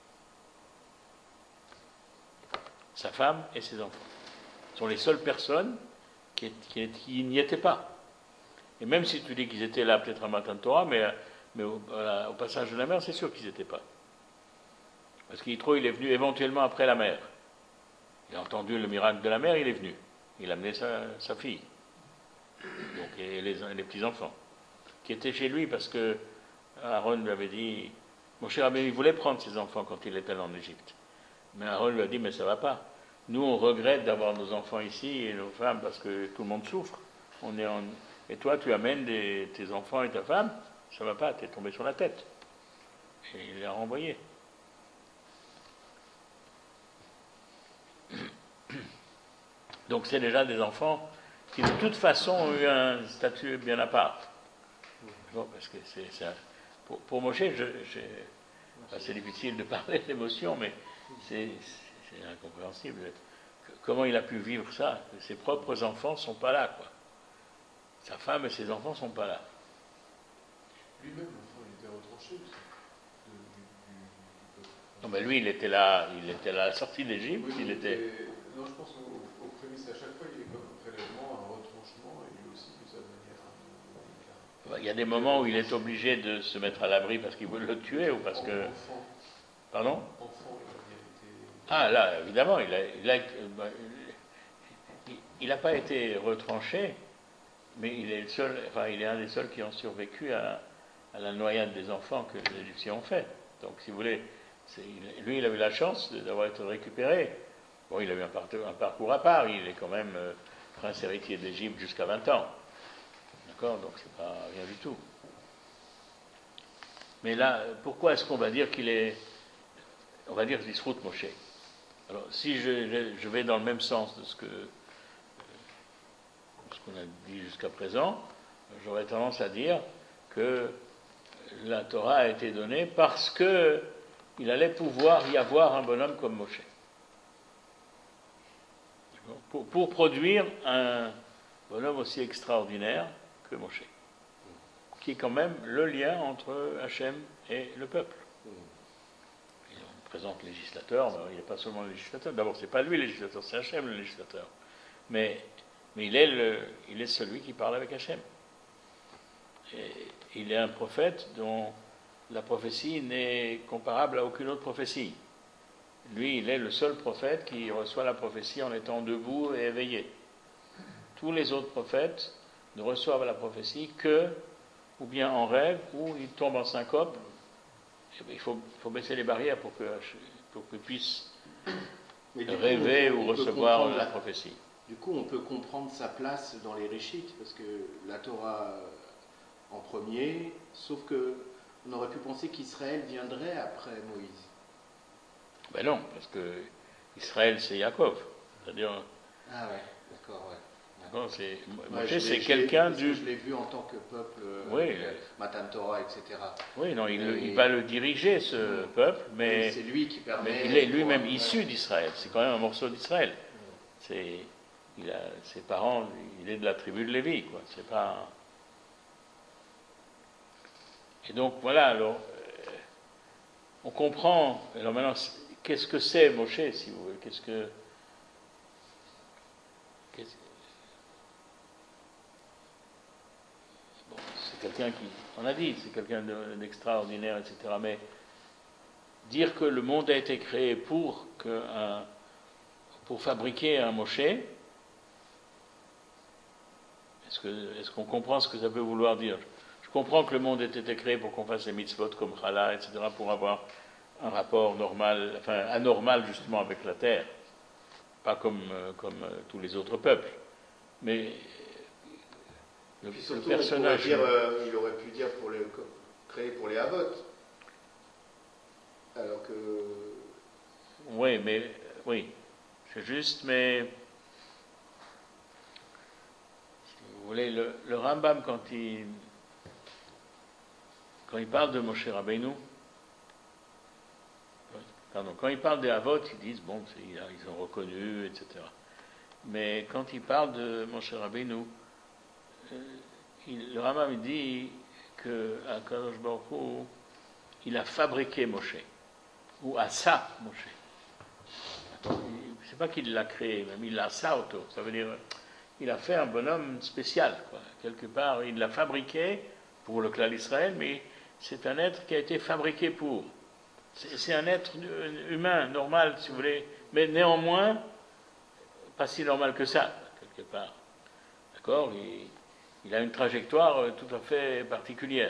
Sa femme et ses enfants sont les seules personnes qui, qui, qui n'y étaient pas. Et même si tu dis qu'ils étaient là peut-être à Matan Torah, mais, mais au, au passage de la mer, c'est sûr qu'ils n'étaient pas. Parce qu'Yitro, il est venu éventuellement après la mer. Il a entendu le miracle de la mer, il est venu. Il a amené sa, sa fille. Donc, et les, les petits-enfants. Qui étaient chez lui parce que Aaron lui avait dit, mon cher ami, il voulait prendre ses enfants quand il était en Égypte. Mais Aaron lui a dit, mais ça ne va pas. Nous, on regrette d'avoir nos enfants ici et nos femmes parce que tout le monde souffre. On est en... Et toi, tu amènes des, tes enfants et ta femme, ça ne va pas, tu es tombé sur la tête. Et il les a renvoyés. Donc c'est déjà des enfants qui de toute façon ont eu un statut bien à part. Bon, parce que c'est ça. Pour, pour Moshe, je, je, enfin, c'est difficile de parler d'émotion, mais c'est, c'est incompréhensible. Comment il a pu vivre ça? Ses propres enfants ne sont pas là, quoi. Sa femme et ses enfants ne sont pas là. Lui-même, l'enfant, il était retranché aussi. De, du, du, du non, mais lui, il était là, il était là à la sortie d'Égypte. Oui, il était. Et, non, je pense qu'au au prémices, à chaque fois, il y a comme un prélèvement, un retranchement, et lui aussi, de sa manière. Un, il y a des moments où il est obligé de se mettre à l'abri parce qu'il veut le tuer ou parce que. Enfant. Pardon? Enfant, il a été. Ah, là, évidemment, il a, il a, il n'a pas été retranché, mais il est le seul, enfin, il est un des seuls qui ont survécu à, à la noyade des enfants que les Égyptiens ont fait. Donc, si vous voulez, c'est, lui, il a eu la chance d'avoir été récupéré. Bon, il a eu un, part, un parcours à part. Il est quand même euh, prince héritier d'Égypte jusqu'à vingt ans. D'accord? Donc, c'est pas rien du tout. Mais là, pourquoi est-ce qu'on va dire qu'il est, on va dire Zisrout Moshe? Alors, si je, je, je vais dans le même sens de ce que ce qu'on a dit jusqu'à présent, j'aurais tendance à dire que la Torah a été donnée parce que il allait pouvoir y avoir un bonhomme comme Moshe. Pour, pour produire un bonhomme aussi extraordinaire que Moshe, qui est quand même le lien entre Hachem et le peuple. Et on présente le législateur, ben, il n'est pas seulement le législateur, d'abord c'est pas lui le législateur, c'est Hachem le législateur. Mais, mais il, est le, il est celui qui parle avec Hachem. Et il est un prophète dont la prophétie n'est comparable à aucune autre prophétie. Lui, il est le seul prophète qui reçoit la prophétie en étant debout et éveillé. Tous les autres prophètes ne reçoivent la prophétie que, ou bien en rêve, ou ils tombent en syncope. Il faut, faut baisser les barrières pour, que, pour qu'ils puissent rêver coup, on, ou on recevoir la la prophétie. Du coup, on peut comprendre sa place dans les Réchites, parce que la Torah en premier, sauf que on aurait pu penser qu'Israël viendrait après Moïse. Ben non, parce que Israël, c'est Yaakov. C'est-à-dire. Ah ouais, d'accord, ouais. D'accord, c'est, Ouais, Moshe, c'est je quelqu'un du. Je l'ai vu en tant que peuple, oui, euh, Matan Torah, et cetera. Oui, non, il, Et, il va le diriger, ce oui, peuple, mais, c'est lui qui permet. mais il est lui-même pour, issu ouais. d'Israël. C'est quand même un morceau d'Israël. C'est, il a, ses parents, il est de la tribu de Lévi, quoi. C'est pas. Et donc voilà. Alors, euh, on comprend. Alors maintenant, qu'est-ce que c'est Moshe, si vous voulez? Qu'est-ce que. Qu'est-ce, bon, c'est quelqu'un qui. On a dit, c'est quelqu'un de, d'extraordinaire, et cetera. Mais dire que le monde a été créé pour que un, pour fabriquer un Moshe, est-ce que est-ce qu'on comprend ce que ça peut vouloir dire? Je comprends que le monde ait été créé pour qu'on fasse les mitzvot comme Chala, et cetera, pour avoir un rapport normal, enfin anormal justement avec la terre, pas comme, euh, comme euh, tous les autres peuples. Mais le, Puis le surtout, personnage. on pourrait dire, euh, il aurait pu dire pour les, créer pour les Havot. Alors que. Oui, mais oui, c'est juste, mais si vous voulez, le, le Rambam quand il quand il parle de Moshe Rabbeinu, pardon, quand il parle des Havot, ils disent bon, c'est, ils ont reconnu, et cetera. Mais quand il parle de Moshe Rabbeinu, euh, il, le Rambam il dit que Akadosh Baruch Hu, il a fabriqué Moshe, ou Asa Moshe. C'est pas qu'il l'a créé, même il l'a ça auto. Ça veut dire, il a fait un bonhomme spécial, quoi. Quelque part, il l'a fabriqué pour le clan d'Israël, mais c'est un être qui a été fabriqué pour. C'est, c'est un être humain, normal, si vous voulez, mais néanmoins, pas si normal que ça, quelque part. D'accord ? il, il a une trajectoire tout à fait particulière.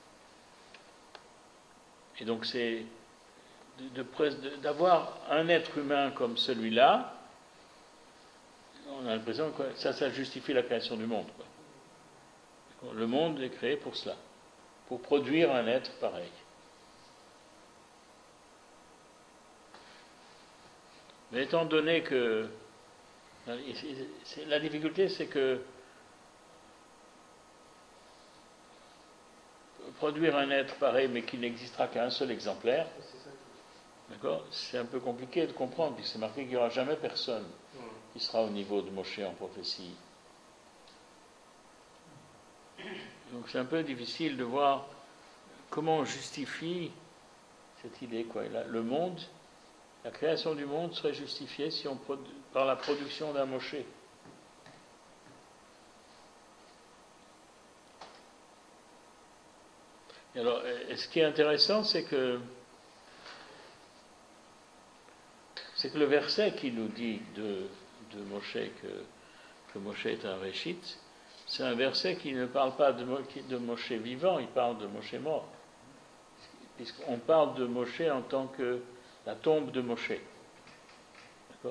Et donc, c'est de, de, d'avoir un être humain comme celui-là, on a l'impression que ça, ça justifie la création du monde, quoi. Le monde est créé pour cela, pour produire un être pareil. Mais étant donné que la difficulté, c'est que produire un être pareil, mais qui n'existera qu'un seul exemplaire, d'accord, c'est un peu compliqué de comprendre, puisque c'est marqué qu'il n'y aura jamais personne qui sera au niveau de Moshe en prophétie. Donc c'est un peu difficile de voir comment on justifie cette idée, quoi. Le monde, la création du monde serait justifiée si on produ- par la production d'un Moshe. Et alors, et ce qui est intéressant, c'est que c'est que le verset qui nous dit de, de Moshe que, que Moshe est un Réchit, c'est un verset qui ne parle pas de, de Moshe vivant, il parle de Moshe mort. Puisqu'on parle de Moshe en tant que la tombe de Moshe. D'accord ?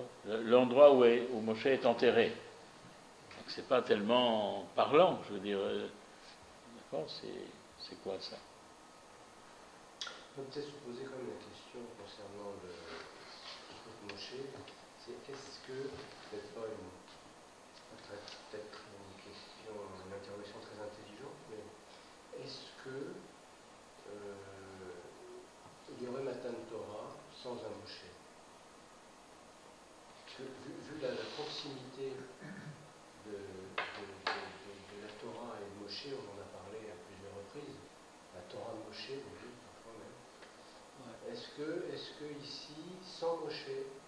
L'endroit où, est, où Moshe est enterré. Donc c'est pas tellement parlant, je veux dire. D'accord ? C'est, c'est quoi ça ? On peut peut-être se poser quand même la question concernant le Moshe, c'est est-ce que, peut-être pas une, peut-être une question, une interrogation très intelligente, mais est-ce que euh, il y aurait Matan Torah sans un Moshe? Vu, vu la, la proximité de, de, de, de, de la Torah et de Moshe, on en a parlé à plusieurs reprises, la Torah de Moshe, vous dites parfois même. Est-ce que, est-ce que ici, sans Moshe,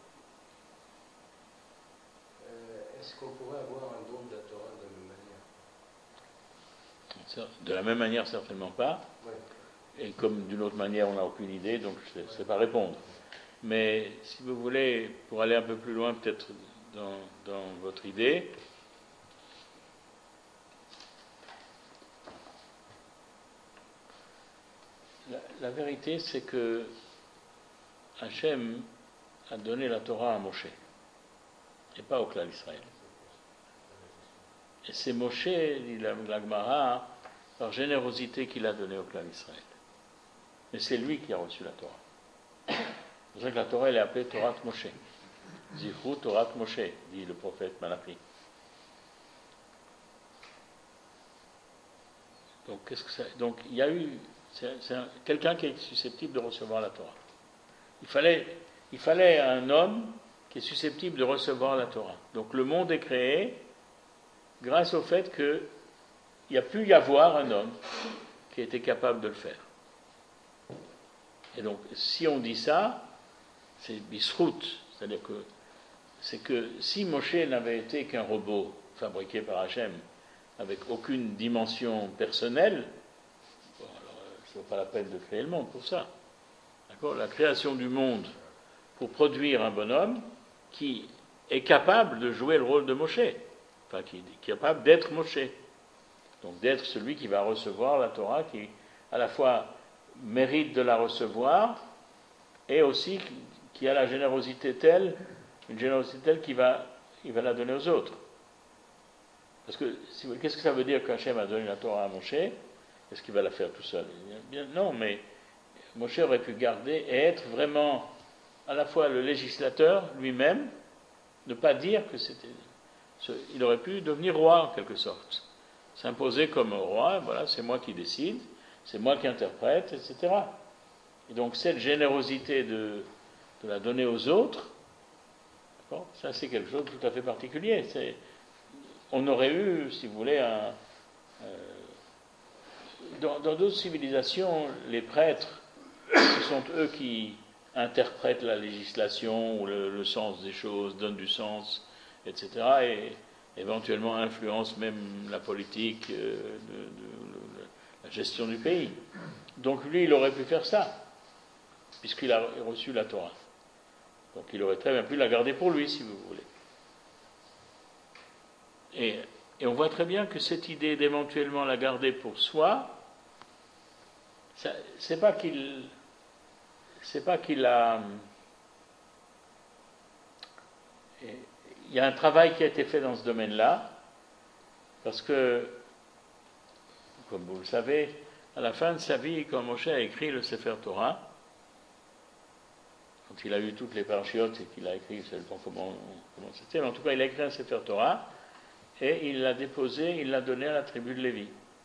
euh, est-ce qu'on pourrait avoir un don de la Torah de la même manière? De la même manière, certainement pas. Ouais. Et comme d'une autre manière, on n'a aucune idée, donc je ne sais pas répondre. Mais si vous voulez, pour aller un peu plus loin, peut-être dans, dans votre idée, la, la vérité, c'est que Hachem a donné la Torah à Moshe, et pas au clan d'Israël. Et c'est Moshe, dit la, la Gemara, par générosité qu'il a donné au clan d'Israël. Mais c'est lui qui a reçu la Torah. C'est pour ça que la Torah, elle est appelée Torah Moshe. Zichru Torah Moshe, dit le prophète Malachi. Donc, qu'est-ce que ça, donc il y a eu c'est, c'est un, quelqu'un qui est susceptible de recevoir la Torah. Il fallait, il fallait un homme qui est susceptible de recevoir la Torah. Donc le monde est créé grâce au fait qu'il y a pu y avoir un homme qui était capable de le faire. Et donc, si on dit ça, c'est bisrout, c'est-à-dire que c'est que si Moshe n'avait été qu'un robot fabriqué par Hachem, avec aucune dimension personnelle, bon, alors, ce n'est pas la peine de créer le monde pour ça. D'accord ? La création du monde pour produire un bonhomme qui est capable de jouer le rôle de Moshe, enfin qui est capable d'être Moshe. Donc d'être celui qui va recevoir la Torah, qui à la fois mérite de la recevoir, et aussi qui a la générosité telle, une générosité telle qu'il va, il va la donner aux autres. Parce que, si vous, qu'est-ce que ça veut dire qu'Hachem a donné la Torah à Moshe? Est-ce qu'il va la faire tout seul? Bien, non, mais Moshe aurait pu garder et être vraiment à la fois le législateur lui-même, ne pas dire que c'était... Il aurait pu devenir roi en quelque sorte, s'imposer comme roi, voilà, c'est moi qui décide, c'est moi qui interprète, et cetera. Et donc cette générosité de, de la donner aux autres, bon, ça c'est quelque chose de tout à fait particulier. C'est, on aurait eu, si vous voulez, un... Euh, dans, dans d'autres civilisations, les prêtres, ce sont eux qui interprètent la législation ou le, le sens des choses, donnent du sens, et cetera, et éventuellement influencent même la politique, euh, de, de, de, la gestion du pays. Donc lui, il aurait pu faire ça, puisqu'il a reçu la Torah. Donc il aurait très bien pu la garder pour lui, si vous voulez. Et, et on voit très bien que cette idée d'éventuellement la garder pour soi, ça, c'est pas qu'il, c'est pas qu'il a... Il y a un travail qui a été fait dans ce domaine-là, parce que, comme vous le savez, à la fin de sa vie, quand Moshe a écrit le Sefer Torah, quand il a eu toutes les parachiotes et qu'il a écrit, je ne sais pas comment, comment c'était, mais en tout cas, il a écrit un Sefer Torah, et il l'a déposé, il l'a donné à la tribu de Lévi.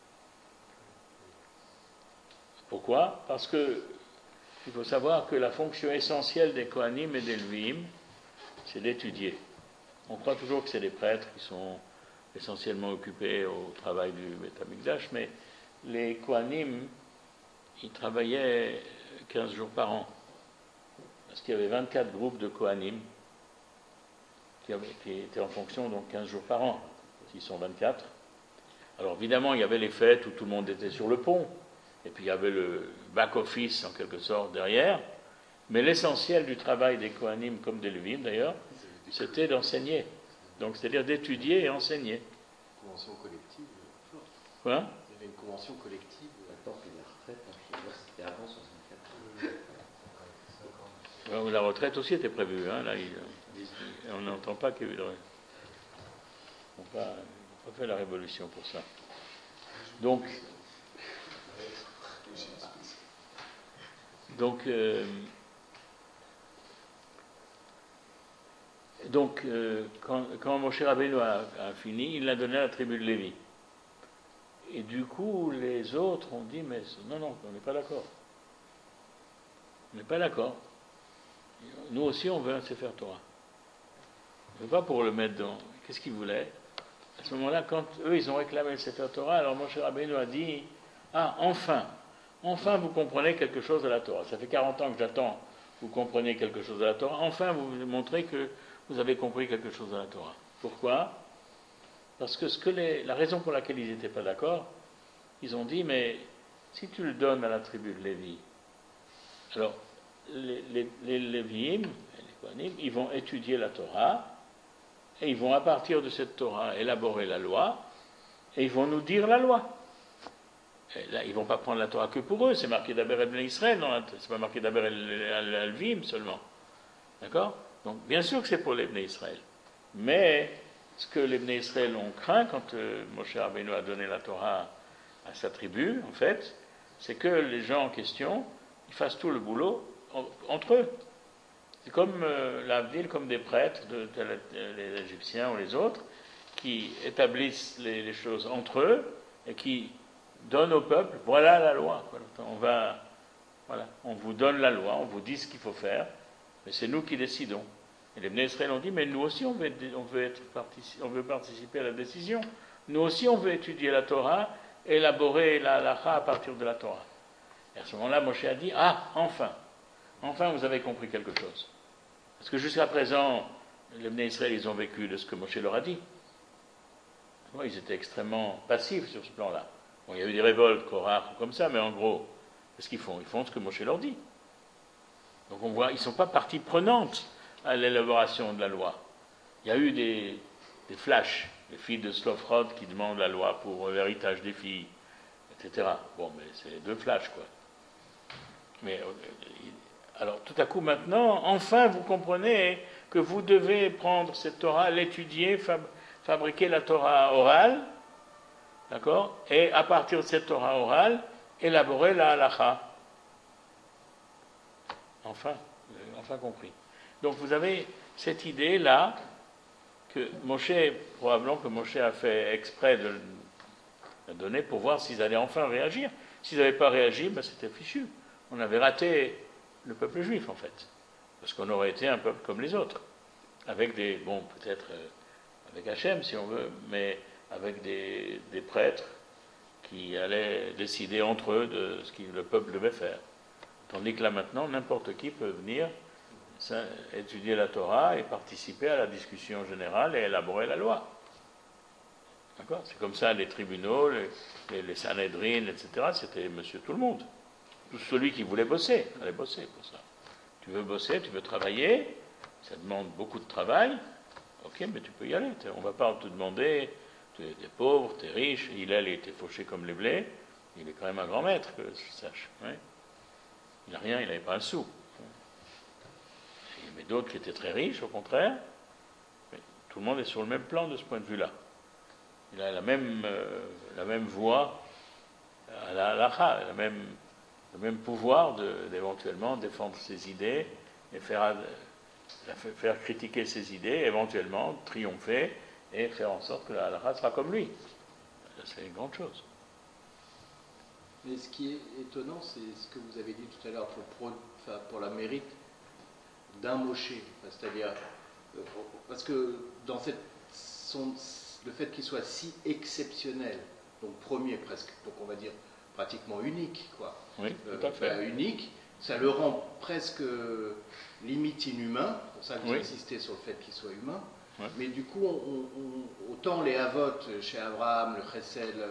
Pourquoi? Parce que il faut savoir que la fonction essentielle des Kohanim et des Lévi'im, c'est d'étudier. On croit toujours que c'est les prêtres qui sont essentiellement occupés au travail du Beth Amikdash, mais les Kohanim, ils travaillaient quinze jours par an. Parce qu'il y avait vingt-quatre groupes de Kohanim qui, avaient, qui étaient en fonction donc quinze jours par an. S'ils sont vingt-quatre. Alors évidemment, il y avait les fêtes où tout le monde était sur le pont, et puis il y avait le back-office en quelque sorte derrière, mais l'essentiel du travail des Kohanim, comme des Lévi'im d'ailleurs, c'était d'enseigner. Donc c'est-à-dire d'étudier et enseigner. Convention collective forte. Quoi? Il y avait une convention collective. Attends, puis la retraite, hein, je veux dire, c'était avant soixante-quatre. Ouais, la retraite aussi était prévue. Hein, là, il, on n'entend pas qu'il y a eu de... On n'a pas, pas fait la révolution pour ça. Donc, donc, euh, donc euh, quand, quand Moshe Rabbeinu a, a fini, il l'a donné à la tribu de Lévi. Et du coup, les autres ont dit, mais non, non, on n'est pas d'accord. On n'est pas d'accord. Nous aussi, on veut un Sefer Torah. On ne veut pas pour le mettre dans... Qu'est-ce qu'ils voulaient? À ce moment-là, quand eux, ils ont réclamé le Sefer Torah, alors Moshe Rabbeinu a dit, ah, enfin, enfin vous comprenez quelque chose de la Torah. Ça fait quarante ans que j'attends que vous compreniez quelque chose de la Torah. Enfin, vous montrez que vous avez compris quelque chose de la Torah. Pourquoi? Parce que, ce que les, la raison pour laquelle ils n'étaient pas d'accord, ils ont dit, mais si tu le donnes à la tribu de Lévi, alors les, les, les Lévi'im, les Kohanim, ils vont étudier la Torah, et ils vont à partir de cette Torah élaborer la loi, et ils vont nous dire la loi. Et là, ils ne vont pas prendre la Torah que pour eux, c'est marqué d'Aber el Bnei Israël, non, c'est pas marqué d'Aber el Lévi'im seulement. D'accord? Donc, bien sûr que c'est pour les Bnei Israël. Mais, ce que les Bnei Israël ont craint quand euh, Moshe Rabbeinu a donné la Torah à sa tribu, en fait, c'est que les gens en question, ils fassent tout le boulot en, entre eux. C'est comme euh, la ville, comme des prêtres, de, de, de, les Égyptiens ou les autres, qui établissent les, les choses entre eux et qui donnent au peuple, voilà la loi. On va, voilà, on vous donne la loi, on vous dit ce qu'il faut faire, mais c'est nous qui décidons. Et les Bnei Israël ont dit, mais nous aussi on veut, on veut, être partici- on veut participer à la décision. Nous aussi on veut étudier la Torah, élaborer la halakha à partir de la Torah. Et à ce moment-là, Moshe a dit, ah, enfin, enfin vous avez compris quelque chose. Parce que jusqu'à présent, les Bnei Israël, ils ont vécu de ce que Moshe leur a dit. Bon, ils étaient extrêmement passifs sur ce plan-là. Bon, il y a eu des révoltes, Korach, comme ça, mais en gros, qu'est-ce qu'ils font? Ils font ce que Moshe leur dit. Donc on voit, ils ne sont pas partie prenante à l'élaboration de la loi. Il y a eu des, des flashs, les filles de Slofrod qui demandent la loi pour l'héritage des filles, et cetera. Bon, mais c'est deux flashs, quoi. Mais alors, tout à coup, maintenant, enfin, vous comprenez que vous devez prendre cette Torah, l'étudier, fab, fabriquer la Torah orale, d'accord, et à partir de cette Torah orale, élaborer la halacha. Enfin, vous avez enfin compris. Donc, vous avez cette idée-là que Moshe, probablement que Moshe a fait exprès de le donner pour voir s'ils allaient enfin réagir. S'ils n'avaient pas réagi, ben c'était fichu. On avait raté le peuple juif, en fait. Parce qu'on aurait été un peuple comme les autres. Avec des, bon, peut-être euh, avec Hachem, si on veut, mais avec des, des prêtres qui allaient décider entre eux de ce que le peuple devait faire. Tandis que là, maintenant, n'importe qui peut venir ça, étudier la Torah et participer à la discussion générale et élaborer la loi. D'accord ? C'est comme ça, les tribunaux, les, les, les Sanhedrin, et cetera, c'était monsieur tout le monde. Tout celui qui voulait bosser, allait bosser pour ça. Tu veux bosser, tu veux travailler, ça demande beaucoup de travail, ok, mais tu peux y aller. On ne va pas te demander, tu es, tu es pauvre, tu es riche, Hillel était fauché comme les blés, il est quand même un grand maître, que je sache. Ouais. Il n'a rien, il n'avait pas un sou. Il y avait d'autres qui étaient très riches, au contraire, mais tout le monde est sur le même plan de ce point de vue-là. Il a la même, euh, la même voix à la halakha, la même, le même pouvoir de, d'éventuellement défendre ses idées et faire, faire critiquer ses idées, éventuellement triompher et faire en sorte que la halakha sera comme lui. C'est une grande chose. Mais ce qui est étonnant, c'est ce que vous avez dit tout à l'heure pour, pour, enfin, pour la mérite d'un Moshe, c'est-à-dire euh, parce que dans cette, son, le fait qu'il soit si exceptionnel, donc premier presque, donc on va dire pratiquement unique, quoi. Oui, tout à fait. Euh, unique, ça le rend presque euh, limite inhumain, c'est pour ça que j'ai oui. insisté sur le fait qu'il soit humain. Ouais. Mais du coup, on, on, autant les Havot chez Abraham, le Chesed, la,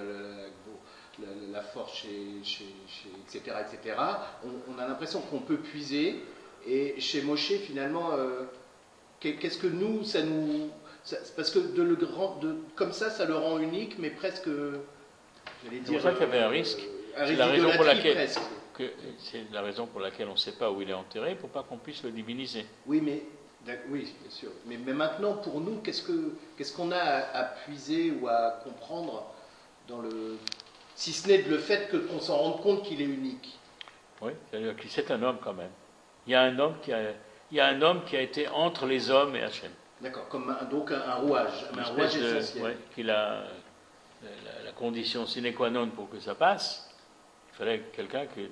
la, la, la force chez, chez, chez et cetera, et cetera, on, on a l'impression qu'on peut puiser. Et chez Moshe, finalement, euh, qu'est-ce que nous, ça nous... Ça, parce que de le grand, de, comme ça, ça le rend unique, mais presque... J'allais dire... C'est pour ça qu'il y avait un risque. Euh, c'est, la raison pour laquelle, que, c'est la raison pour laquelle on ne sait pas où il est enterré, pour pas qu'on puisse le diviniser. Oui, mais... Oui, bien sûr. Mais, mais maintenant, pour nous, qu'est-ce, que, qu'est-ce qu'on a à, à puiser ou à comprendre dans le... Si ce n'est le fait que, qu'on s'en rende compte qu'il est unique. Oui, c'est-à-dire que c'est un homme quand même. Il y a un homme qui a, il y a un homme qui a été entre les hommes et Hachem. D'accord, comme un, donc un, un rouage, un rouage de, essentiel. Ouais, qu'il a la, la condition sine qua non pour que ça passe. Il fallait quelqu'un qui...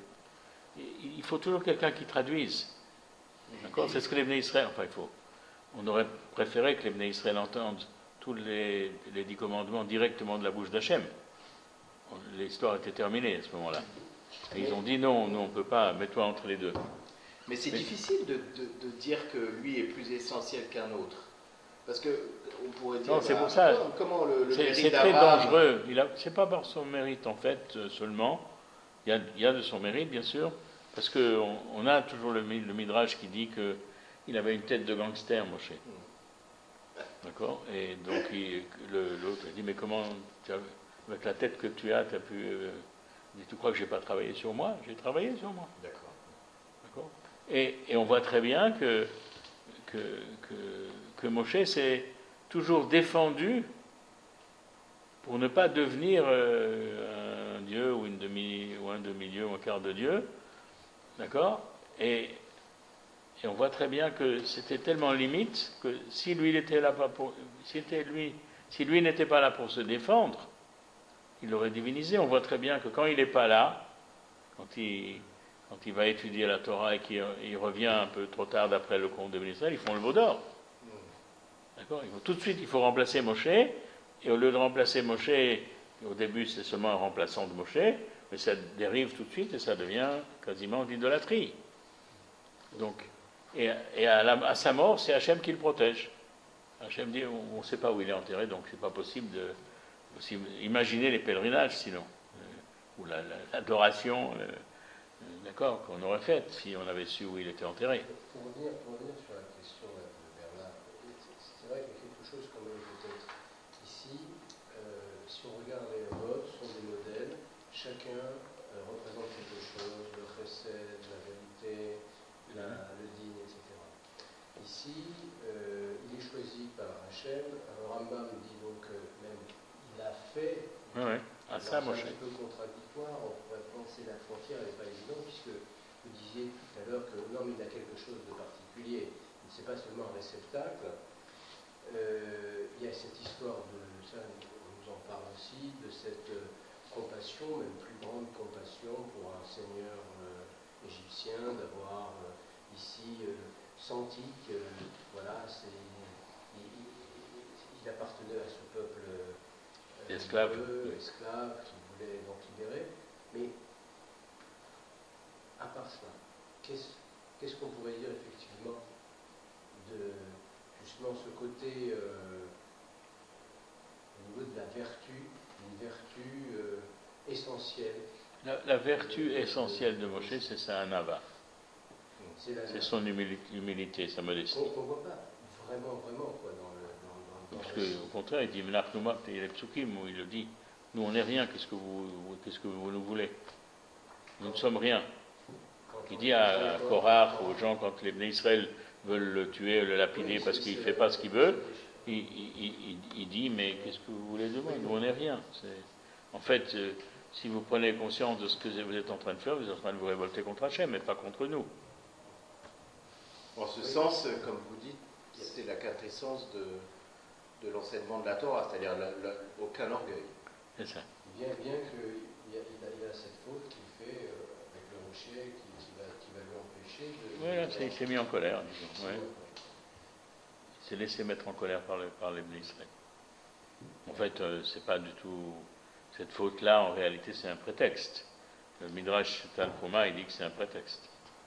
Il faut toujours quelqu'un qui traduise. D'accord ? C'est ce que les Bnei Israël... Enfin, il faut... On aurait préféré que les Bnei Israël entendent tous les, les dix commandements directement de la bouche d'Hachem. L'histoire était terminée à ce moment-là. Et ils ont dit non, nous on ne peut pas, mets-toi entre les deux. Mais c'est Mais... difficile de, de, de dire que lui est plus essentiel qu'un autre. Parce que on pourrait dire... Non, c'est bah, pour ça. Comment, comment le, le c'est, c'est très dangereux. Il a, c'est pas par son mérite en fait seulement. Il y a, il y a de son mérite bien sûr. Parce qu'on on a toujours le, le Midrash qui dit qu'il avait une tête de gangster, Moshe. D'accord ? Et donc il, le, l'autre dit, mais comment, tu as, avec la tête que tu as, tu as pu... Euh, il dit, tu crois que je n'ai pas travaillé sur moi ? J'ai travaillé sur moi. D'accord. D'accord ? Et, et on voit très bien que, que, que, que Moshe s'est toujours défendu pour ne pas devenir euh, un dieu ou, une demi, ou un demi-dieu ou un quart de dieu. D'accord ? et, et on voit très bien que c'était tellement limite que si lui, il était là pour, si, était lui, si lui n'était pas là pour se défendre, il l'aurait divinisé. On voit très bien que quand il n'est pas là, quand il, quand il va étudier la Torah et qu'il il revient un peu trop tard d'après le conte de Ben Israël, ils font le veau d'or. D'accord ? Il faut, tout de suite, il faut remplacer Moshe, et au lieu de remplacer Moshe, au début c'est seulement un remplaçant de Moshe, mais ça dérive tout de suite et ça devient quasiment d'idolâtrie. Donc, et, et à, la, à sa mort, c'est Hachem qui le protège. Hachem dit, on ne sait pas où il est enterré, donc c'est pas possible de... Aussi, imaginez les pèlerinages sinon, euh, ou la, la, l'adoration, euh, d'accord, qu'on aurait faite si on avait su où il était enterré. Pour revenir, pour revenir sur la question de Bernard, c'est vrai qu'il y a quelque chose quand même peut-être ici chacun euh, représente quelque chose, le chesed, la vérité, la, le din, et cetera. Ici, euh, il est choisi par Hachem. Alors Rambam dit donc euh, même il a fait. Oui, oui. Ah, ça, c'est un Moshe. petit peu contradictoire. On pourrait penser que la frontière n'est pas évidente puisque vous disiez tout à l'heure que l'homme il a quelque chose de particulier. C'est pas seulement un réceptacle. Euh, il y a cette histoire de ça, on nous en parle aussi, de cette euh, compassion, même plus grande compassion pour un seigneur euh, égyptien, d'avoir euh, ici euh, senti que voilà, c'est, il, il, il appartenait à ce peuple euh, esclave, hébreu, esclave, qui voulait donc libérer. Mais à part cela, qu'est-ce, qu'est-ce qu'on pourrait dire effectivement de justement ce côté euh, au niveau de la vertu, une vertu euh, essentielle. La, la vertu essentielle de Moshe, c'est sa anava. C'est, la, c'est son humili- humilité, sa modestie. qu'on ne voit pas vraiment, vraiment, quoi, dans le. Dans, dans, Parce dans le... qu'au contraire, il dit Menach Noumak, il y a les psukim où il le dit. Nous, on n'est rien, qu'est-ce que vous, qu'est-ce que vous nous voulez? Nous ne sommes rien. Il dit à Korach, aux gens, quand les Bnei Israël veulent le tuer, le lapider parce qu'il ne fait pas ce qu'il veut, il, il, il, il dit, mais qu'est-ce que vous voulez de moi? Nous, on n'est rien. C'est... En fait, euh, si vous prenez conscience de ce que vous êtes en train de faire, vous êtes en train de vous révolter contre Hachem, mais pas contre nous. En ce sens, comme vous dites, c'est la quintessence de, de l'enseignement de la Torah, c'est-à-dire la, la, aucun orgueil. C'est ça. Bien, bien qu'il y a, il a, il a cette faute qu'il fait euh, avec le rocher qui, qui, va, qui va lui empêcher de... Oui, là, de c'est, il s'est mis en colère, disons. Ouais. Il s'est laissé mettre en colère par, le, par les Bnei Israël. En fait, euh, c'est pas du tout... Cette faute-là, en réalité, c'est un prétexte. Le Midrash Tanhuma, il dit que c'est un prétexte.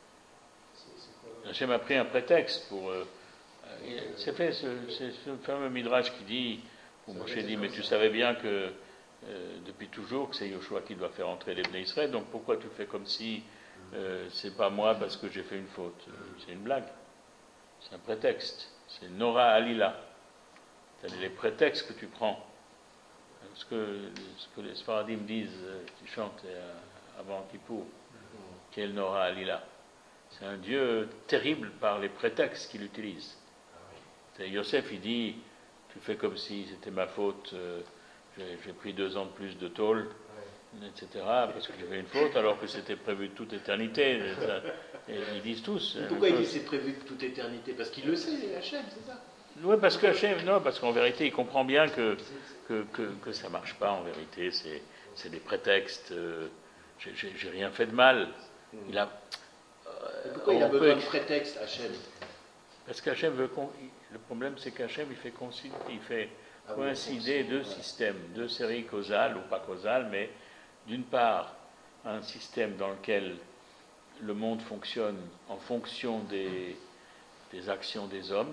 Hachem a pris un prétexte pour... Euh, euh, c'est fait ce, c'est ce fameux Midrash qui dit, où Moshe dit, mais tu savais bien que euh, depuis toujours que c'est Yoshua qui doit faire entrer les Bnei Israël, donc pourquoi tu fais comme si euh, c'est pas moi parce que j'ai fait une faute? C'est une blague. C'est un prétexte. C'est Nora Alila. C'est les prétextes que tu prends. Ce que, ce que les Sfaradim disent, qui chantent avant Kippour, quel Nora Alila. C'est un Dieu terrible par les prétextes qu'il utilise. C'est Yosef, il dit, tu fais comme si c'était ma faute, euh, j'ai, j'ai pris deux ans de plus de tôle, et cetera, parce que j'ai fait une faute, alors que c'était prévu de toute éternité. Et, et ils disent tous. Pourquoi il dit c'est prévu de toute éternité? Parce qu'il le sait, Hachem, c'est ça? Oui, parce que Hachem, non, parce qu'en vérité, il comprend bien que, que, que, que ça ne marche pas, en vérité, c'est, c'est des prétextes, euh, j'ai, j'ai, j'ai rien fait de mal. Il a... Et pourquoi il a besoin de prétexte, Hachem? Parce qu'Hachem veut... Con... Le problème, c'est qu'Hachem, il fait, conci... il fait ah oui, coïncider deux ouais. systèmes, deux séries causales, ou pas causales, mais d'une part, un système dans lequel le monde fonctionne en fonction des, des actions des hommes,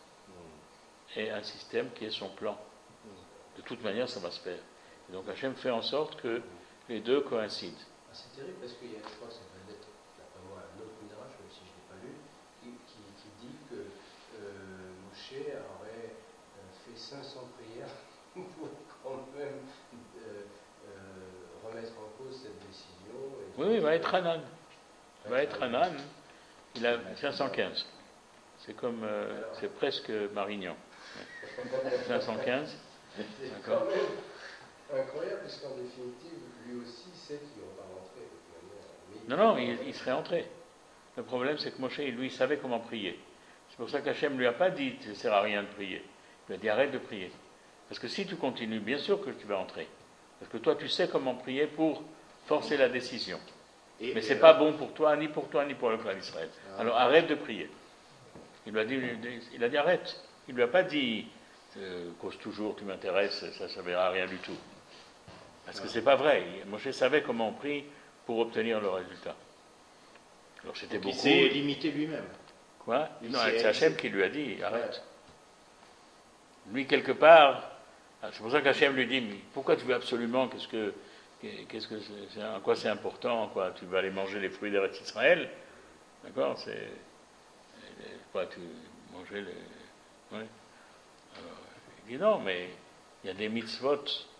mm. et un système qui est son plan. Mm. De toute manière, ça va se faire. Et donc Hachem fait en sorte que mm. les deux coïncident. Ah, c'est terrible parce qu'il y a, je crois que ça doit être, d'après moi, un autre midrash, même si je ne l'ai pas lu, qui, qui, qui dit que euh, Moshe aurait euh, fait cinq cents prières pour quand même euh, euh, remettre en cause cette décision. Et oui, il va être Hanan. Il va être Hanan. Il a cinq cent quinze. C'est comme, euh, Alors, c'est presque Marignan. cinq cent quinze. C'est D'accord. Quand même incroyable, puisqu'en définitive, lui aussi sait qu'il ne va pas rentrer. Mais non, non, il, il serait entré. Le problème, c'est que Moshe, lui, il savait comment prier. C'est pour ça qu'Hachem ne lui a pas dit « ça ne sert à rien de prier ». Il lui a dit « arrête de prier ». Parce que si tu continues, bien sûr que tu vas entrer. Parce que toi, tu sais comment prier pour forcer la décision. Et, Mais ce n'est euh... pas bon pour toi, ni pour toi, ni pour le peuple d'Israël. Ah. Alors arrête de prier. Il lui a dit, il a dit arrête. Il ne lui a pas dit euh, cause toujours, tu m'intéresses, ça ne servira à rien du tout. Parce que ce n'est pas vrai. Moshe savait comment on prie pour obtenir le résultat. Alors c'était Donc beaucoup. Il s'est limité lui-même. Quoi il Non, c'est Hachem qui lui a dit arrête. Ouais. Lui, quelque part, c'est pour ça qu'Hachem lui dit mais pourquoi tu veux absolument, qu'est-ce que. Qu'est-ce que c'est, c'est, en quoi c'est important, quoi? Tu vas aller manger les fruits d'Eretz Israël, d'accord? C'est quoi? Tu manger les, ouais. Alors, il dit non, mais il y a des mitzvot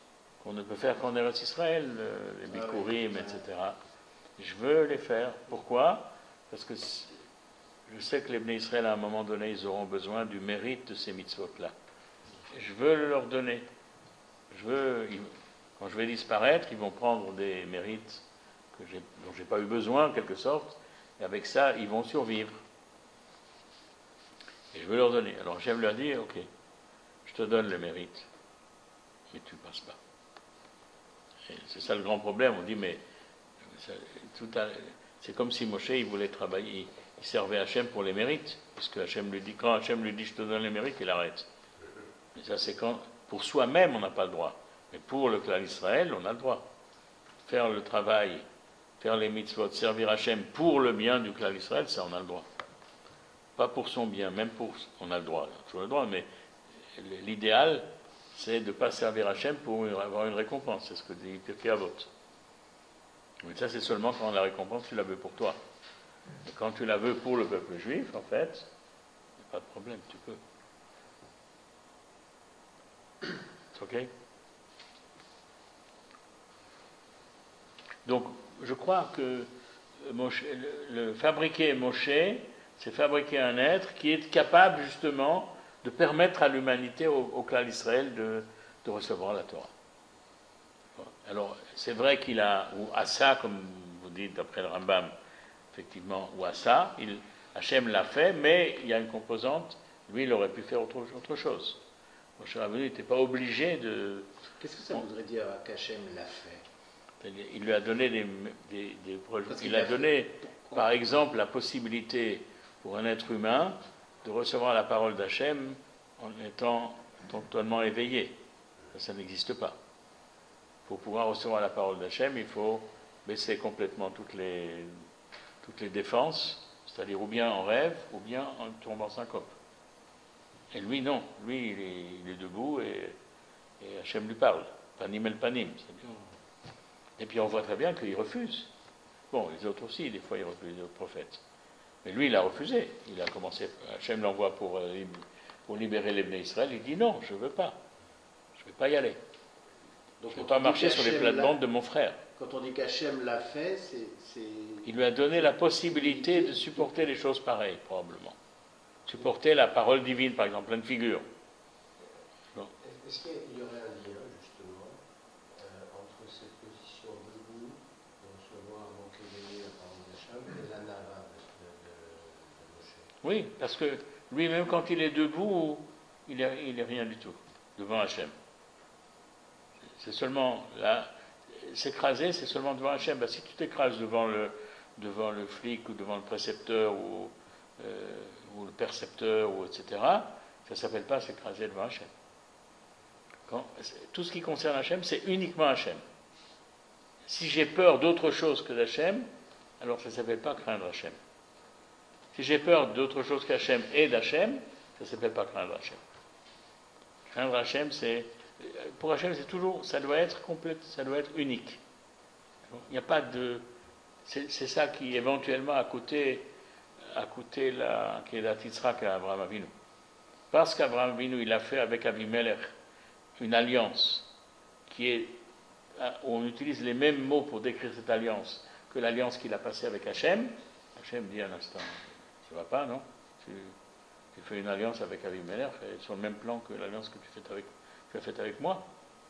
qu'on ne peut faire qu'en Eretz Israël, euh, les Bikurim, et cetera. Je veux les faire. Pourquoi? Parce que je sais que les Bnei Israël, à un moment donné, ils auront besoin du mérite de ces mitzvot-là. Et je veux le leur donner. Je veux, ils, quand je vais disparaître, ils vont prendre des mérites que j'ai, dont je n'ai pas eu besoin, en quelque sorte, et avec ça, ils vont survivre. Et je veux leur donner. Alors j'aime leur dire, ok, je te donne le mérite, mais tu ne passes pas. Et c'est ça le grand problème. On dit, mais ça, tout a, c'est comme si Moshe, il voulait travailler, il, il servait Hachem pour les mérites, puisque Hachem lui dit, quand Hachem lui dit, je te donne les mérites, il arrête. Mais ça, c'est quand, pour soi-même, on n'a pas le droit. Mais pour le clan d'Israël, on a le droit. Faire le travail, faire les mitzvot, servir Hachem pour le bien du clan d'Israël, ça, on a le droit. Pas pour son bien, même pour, on a le droit, on a toujours le droit, mais l'idéal, c'est de ne pas servir Hachem pour avoir une récompense. C'est ce que dit Pirkei Avot. Mais ça, c'est seulement quand la récompense, tu la veux pour toi. Et quand tu la veux pour le peuple juif, en fait, il n'y a pas de problème, tu peux. C'est ok? Donc, je crois que Moshe, le, le fabriquer Moshe, c'est fabriquer un être qui est capable, justement, de permettre à l'humanité, au, au clan d'Israël, de, de recevoir la Torah. Alors, c'est vrai qu'il a, ou Assa, comme vous dites d'après le Rambam, effectivement, ou Assa, il, Hachem l'a fait, mais il y a une composante, lui, il aurait pu faire autre, autre chose. Moshe Rabbeinu n'était pas obligé de... Qu'est-ce que ça voudrait dire qu'Hachem l'a fait? Il lui a donné des... des, des il a donné, par exemple, la possibilité pour un être humain de recevoir la parole d'Hachem en étant totalement éveillé. Ça, ça n'existe pas. Pour pouvoir recevoir la parole d'Hachem, il faut baisser complètement toutes les, toutes les défenses, c'est-à-dire ou bien en rêve, ou bien en tombant syncope. Et lui, non. Lui, il est, il est debout et, et Hachem lui parle. Panim el panim. Et puis on voit très bien qu'il refuse. Bon, les autres aussi, des fois, ils refusent, les autres prophètes. Mais lui, il a refusé. Il a commencé, Hachem l'envoie pour, pour libérer les Bnei Israël. Il dit non, je ne veux pas. Je ne vais pas y aller. Donc, je ne vais pas marcher sur les plates-bandes de mon frère. Quand on dit qu'Hachem l'a fait, c'est, c'est... Il lui a donné la possibilité de supporter les choses pareilles, probablement. Supporter la parole divine, par exemple, pleine figure. Bon. Est-ce qu'il y aurait un lien, justement, euh, entre cette position debout, de recevoir donc éveiller la parole d'Hachem, et la nava de, de, de Moshe? Oui, parce que lui-même, quand il est debout, il n'est il est rien du tout devant Hachem. C'est seulement là, s'écraser, c'est seulement devant Hachem. Ben, si tu t'écrases devant le, devant le flic ou devant le précepteur ou, euh, ou le percepteur, ou et cetera, ça ne s'appelle pas s'écraser devant Hachem. Quand, tout ce qui concerne Hachem, c'est uniquement Hachem. Si j'ai peur d'autre chose que d'Hachem, alors ça ne s'appelle pas craindre Hachem. Si j'ai peur d'autre chose qu'Hachem et d'Hachem, ça ne s'appelle pas craindre Hachem. Craindre Hachem, c'est... Pour Hachem, c'est toujours... Ça doit être complète, ça doit être unique. Il n'y a pas de... C'est, c'est ça qui, éventuellement, a coûté, a coûté la Kedat Yitzhak à Abraham Avinu. Parce qu'Abraham Avinu, il a fait avec Abimelech une alliance qui est... où on utilise les mêmes mots pour décrire cette alliance que l'alliance qu'il a passée avec Hachem. Hachem dit un instant, ça ne va pas, non? tu, tu fais une alliance avec Abimelech sur le même plan que l'alliance que tu, fais avec, tu as faite avec moi.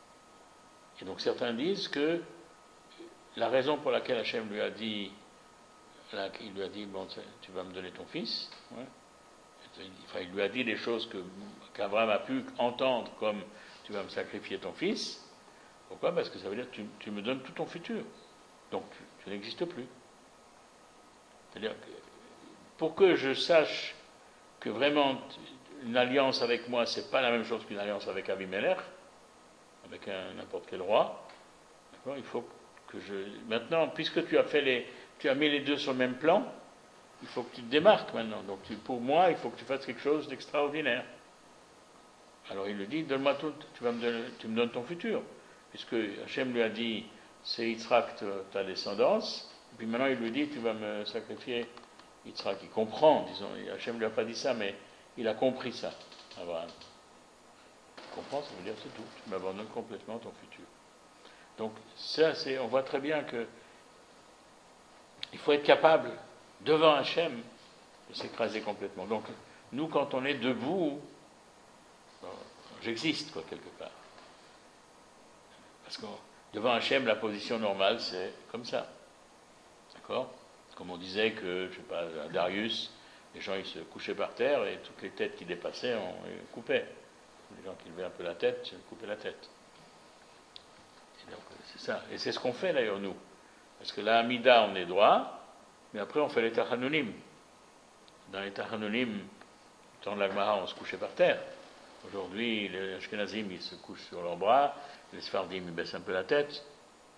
Et donc certains disent que la raison pour laquelle Hachem lui a dit, là, il lui a dit, bon, tu vas me donner ton fils, ouais. Enfin, il lui a dit des choses que, qu'Abraham a pu entendre comme tu vas me sacrifier ton fils. Pourquoi? Parce que ça veut dire que tu, tu me donnes tout ton futur. Donc tu, tu n'existes plus. C'est-à-dire que pour que je sache que vraiment une alliance avec moi, c'est pas la même chose qu'une alliance avec Abimelech, avec un, n'importe quel roi, d'accord, il faut que je... Maintenant, puisque tu as fait les, tu as mis les deux sur le même plan, il faut que tu te démarques maintenant. Donc tu, pour moi, il faut que tu fasses quelque chose d'extraordinaire. Alors il lui dit, donne-moi tout, tu, vas me donner, tu me donnes ton futur. Puisque Hachem lui a dit, c'est Yitzhak ta descendance, et puis maintenant il lui dit, tu vas me sacrifier. Yitzhak, il comprend, disons, Hachem ne lui a pas dit ça, mais il a compris ça, Abraham. Il comprend, ça veut dire c'est tout, tu m'abandonnes complètement ton futur. Donc ça, c'est, on voit très bien que il faut être capable, devant Hachem, de s'écraser complètement. Donc nous, quand on est debout, bon, j'existe, quoi, quelque part. Parce que devant Hachem, la position normale, c'est comme ça. D'accord ? Comme on disait que, je sais pas, à Darius, les gens ils se couchaient par terre et toutes les têtes qui dépassaient, on les coupait. Les gens qui levaient un peu la tête, se coupaient la tête. Et donc, c'est ça. Et c'est ce qu'on fait d'ailleurs, nous. Parce que la Hamida, on est droit, mais après on fait les Tachanonim. Dans les Tachanonim, dans l'Agmara, on se couchait par terre. Aujourd'hui, les Ashkenazim, ils se couchent sur leurs bras, les Sfardim, ils baissent un peu la tête. D'accord ?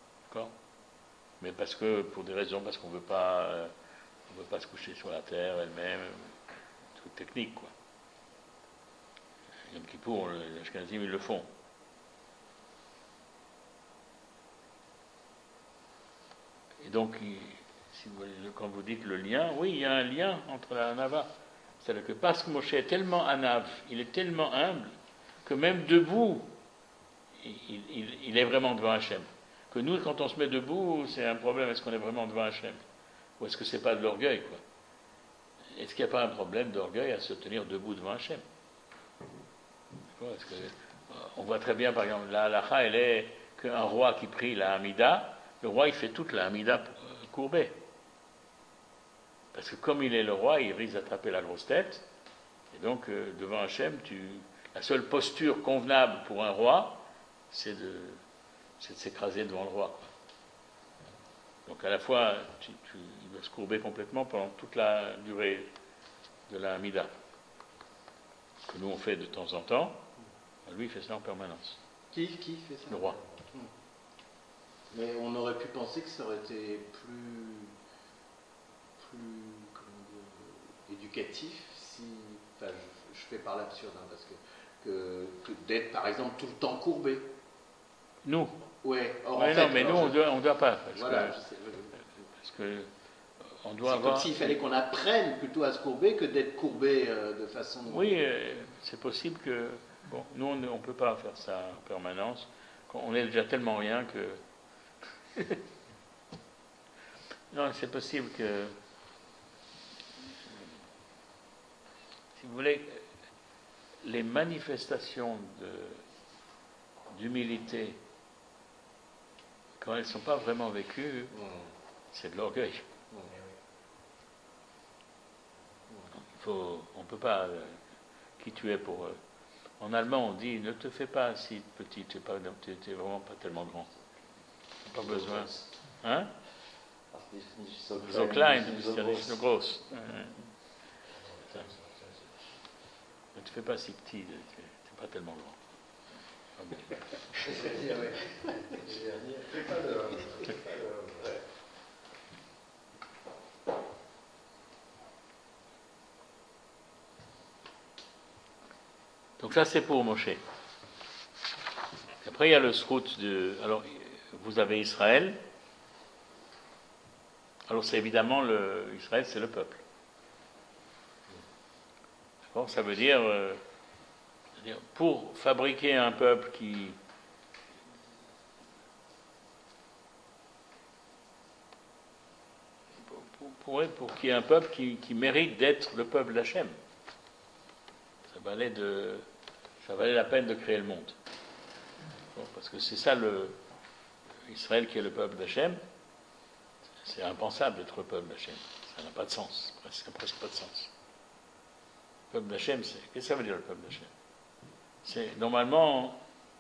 Mais parce que, pour des raisons, parce qu'on ne veut pas, euh, on veut pas se coucher sur la terre elle-même, truc technique, quoi. Yom Kippour, les Ashkenazim, ils le font. Et donc, il, si vous, quand vous dites le lien, oui, il y a un lien entre la Hanava. C'est-à-dire que parce que Moshe est tellement Hanav, il est tellement humble, que même debout, il, il, il est vraiment devant Hachem. Que nous, quand on se met debout, c'est un problème, est-ce qu'on est vraiment devant Hachem ? Ou est-ce que c'est pas de l'orgueil, quoi ? Est-ce qu'il n'y a pas un problème d'orgueil à se tenir debout devant Hachem ? Est-ce que, on voit très bien, par exemple, la halacha, elle est qu'un roi qui prie la Hamida, le roi, il fait toute la Hamida courbée. Parce que comme il est le roi, il risque d'attraper la grosse tête. Et donc, euh, devant Hachem, tu, la seule posture convenable pour un roi, c'est de, c'est de s'écraser devant le roi, quoi. Donc à la fois, tu, tu, il doit se courber complètement pendant toute la durée de la Hamida. Que nous, on fait de temps en temps. Lui, il fait ça en permanence. Qui, qui fait ça ? Le roi. Hum. Mais on aurait pu penser que ça aurait été plus, plus comment dire, éducatif si, enfin, je, je fais par l'absurde, hein, parce que, que, que d'être par exemple tout le temps courbé. Nous. Ouais. Or, ouais, en fait, non, mais nous, on ne doit, on doit pas. Parce voilà, que, je sais, parce que on doit c'est avoir. comme s'il fallait qu'on apprenne plutôt à se courber que d'être courbé euh, de façon. Oui, euh, c'est possible que. Bon, nous, on ne peut pas faire ça en permanence. On est déjà tellement rien que. Non, c'est possible que. Si vous voulez, les manifestations de, d'humilité, quand elles ne sont pas vraiment vécues, mmh. c'est de l'orgueil. Mmh. Il faut, on ne peut pas. Euh, qui tu es pour. Euh, en allemand, on dit ne te fais pas si petit, tu n'es vraiment pas tellement grand. Pas besoin. Hein? So klein, du bist ja nicht so groß. Ne te fais pas si petit, tu n'es pas tellement grand. Donc ça c'est pour Moshe. Après il y a le srout de. Alors vous avez Israël. Alors c'est évidemment le Israël, c'est le peuple. D'accord ? Ça veut dire, euh, dire pour fabriquer un peuple qui pour, pour, pour qu'il y ait un peuple qui, qui mérite d'être le peuple d'Hachem. Ça valait de ça valait la peine de créer le monde. Bon, parce que c'est ça le Israël qui est le peuple d'Hachem. C'est impensable d'être le peuple d'Hachem. Ça n'a pas de sens. Ça n'a presque pas de sens. Le peuple d'Hachem, c'est... Qu'est-ce que ça veut dire le peuple d'Hachem ? C'est normalement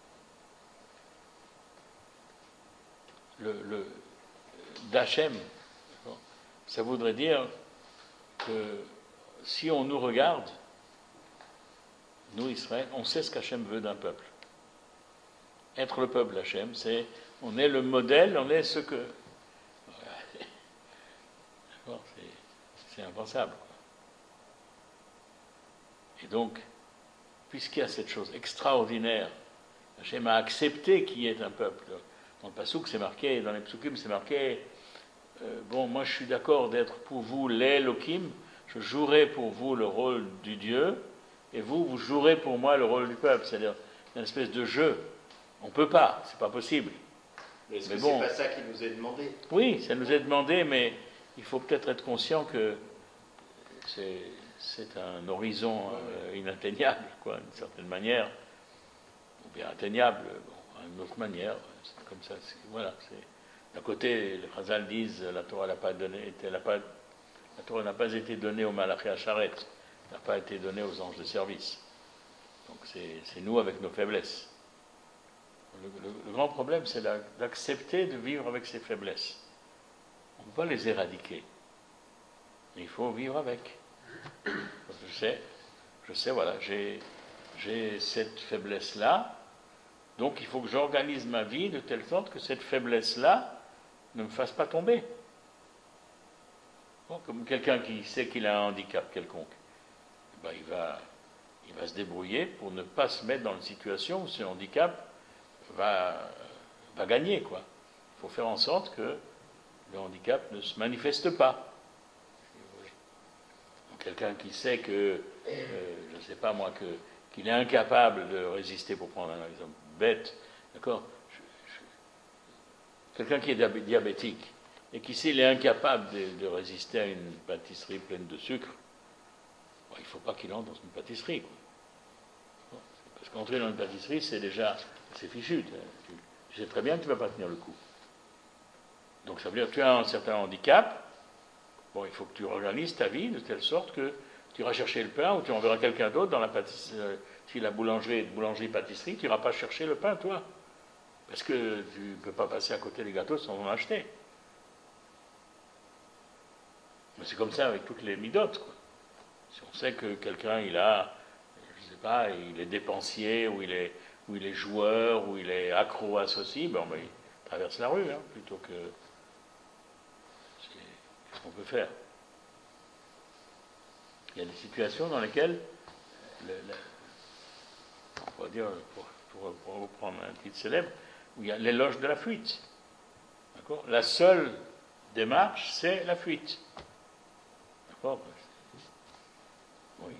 le, le d'Hachem, ça voudrait dire que si on nous regarde, nous Israël, on sait ce qu'Hachem veut d'un peuple. Être le peuple d'Hachem, c'est on est le modèle, on est ce que. D'accord, c'est, c'est impensable. Quoi. Et donc, puisqu'il y a cette chose extraordinaire, Hachem a accepté qu'il y ait un peuple. Dans le Passouk, c'est marqué, dans les Psukim, c'est marqué euh, bon, moi je suis d'accord d'être pour vous l'Elohim, je jouerai pour vous le rôle du Dieu, et vous, vous jouerez pour moi le rôle du peuple. C'est-à-dire une espèce de jeu. On ne peut pas, c'est pas possible. Mais est-ce Mais que bon. c'est pas ça qui nous est demandé? Oui, ça nous est demandé, mais il faut peut-être être conscient que c'est, c'est un horizon euh, inatteignable, quoi, d'une certaine manière, ou bien atteignable, bon, d'une autre manière. C'est comme ça. C'est, voilà. C'est, d'un côté, les Chazal disent la Torah n'a pas donné, elle n'a pas, la Torah n'a pas été donnée aux Malachi Asharet, n'a pas été donnée aux anges de service. Donc c'est, c'est nous avec nos faiblesses. Le, le, le grand problème, c'est d'accepter de vivre avec ses faiblesses. On ne peut pas les éradiquer. Mais il faut vivre avec. Je sais, je sais, voilà, j'ai, j'ai cette faiblesse-là, donc il faut que j'organise ma vie de telle sorte que cette faiblesse-là ne me fasse pas tomber. Bon, comme quelqu'un qui sait qu'il a un handicap quelconque, ben il va, il va se débrouiller pour ne pas se mettre dans une situation où ce handicap va, va gagner, quoi. Il faut faire en sorte que le handicap ne se manifeste pas. Quelqu'un qui sait que, euh, je ne sais pas moi, que, qu'il est incapable de résister, pour prendre un exemple bête, d'accord, je, je, quelqu'un qui est diabétique et qui sait qu'il est incapable de, de résister à une pâtisserie pleine de sucre, bon, il ne faut pas qu'il entre dans une pâtisserie, quoi. Bon, parce qu'entrer dans une pâtisserie, c'est déjà, c'est fichu. Tu, tu sais très bien que tu ne vas pas tenir le coup. Donc ça veut dire que tu as un certain handicap. Bon, il faut que tu organises ta vie de telle sorte que tu iras chercher le pain ou tu enverras quelqu'un d'autre dans la pâtisserie. Euh, si la boulangerie est boulangerie-pâtisserie, tu n'iras pas chercher le pain, toi. Parce que tu ne peux pas passer à côté des gâteaux sans en acheter. Mais c'est comme ça avec toutes les midotes, quoi. Si on sait que quelqu'un, il a, je ne sais pas, il est dépensier, ou il est, ou il est joueur, ou il est accro à ceci, bon, ben, il traverse la rue, hein, plutôt que... Qu'est-ce qu'on peut faire? Il y a des situations dans lesquelles, le, le, on va dire, pour, pour, pour reprendre un titre célèbre, où il y a l'éloge de la fuite. D'accord? La seule démarche, c'est la fuite. D'accord? Oui.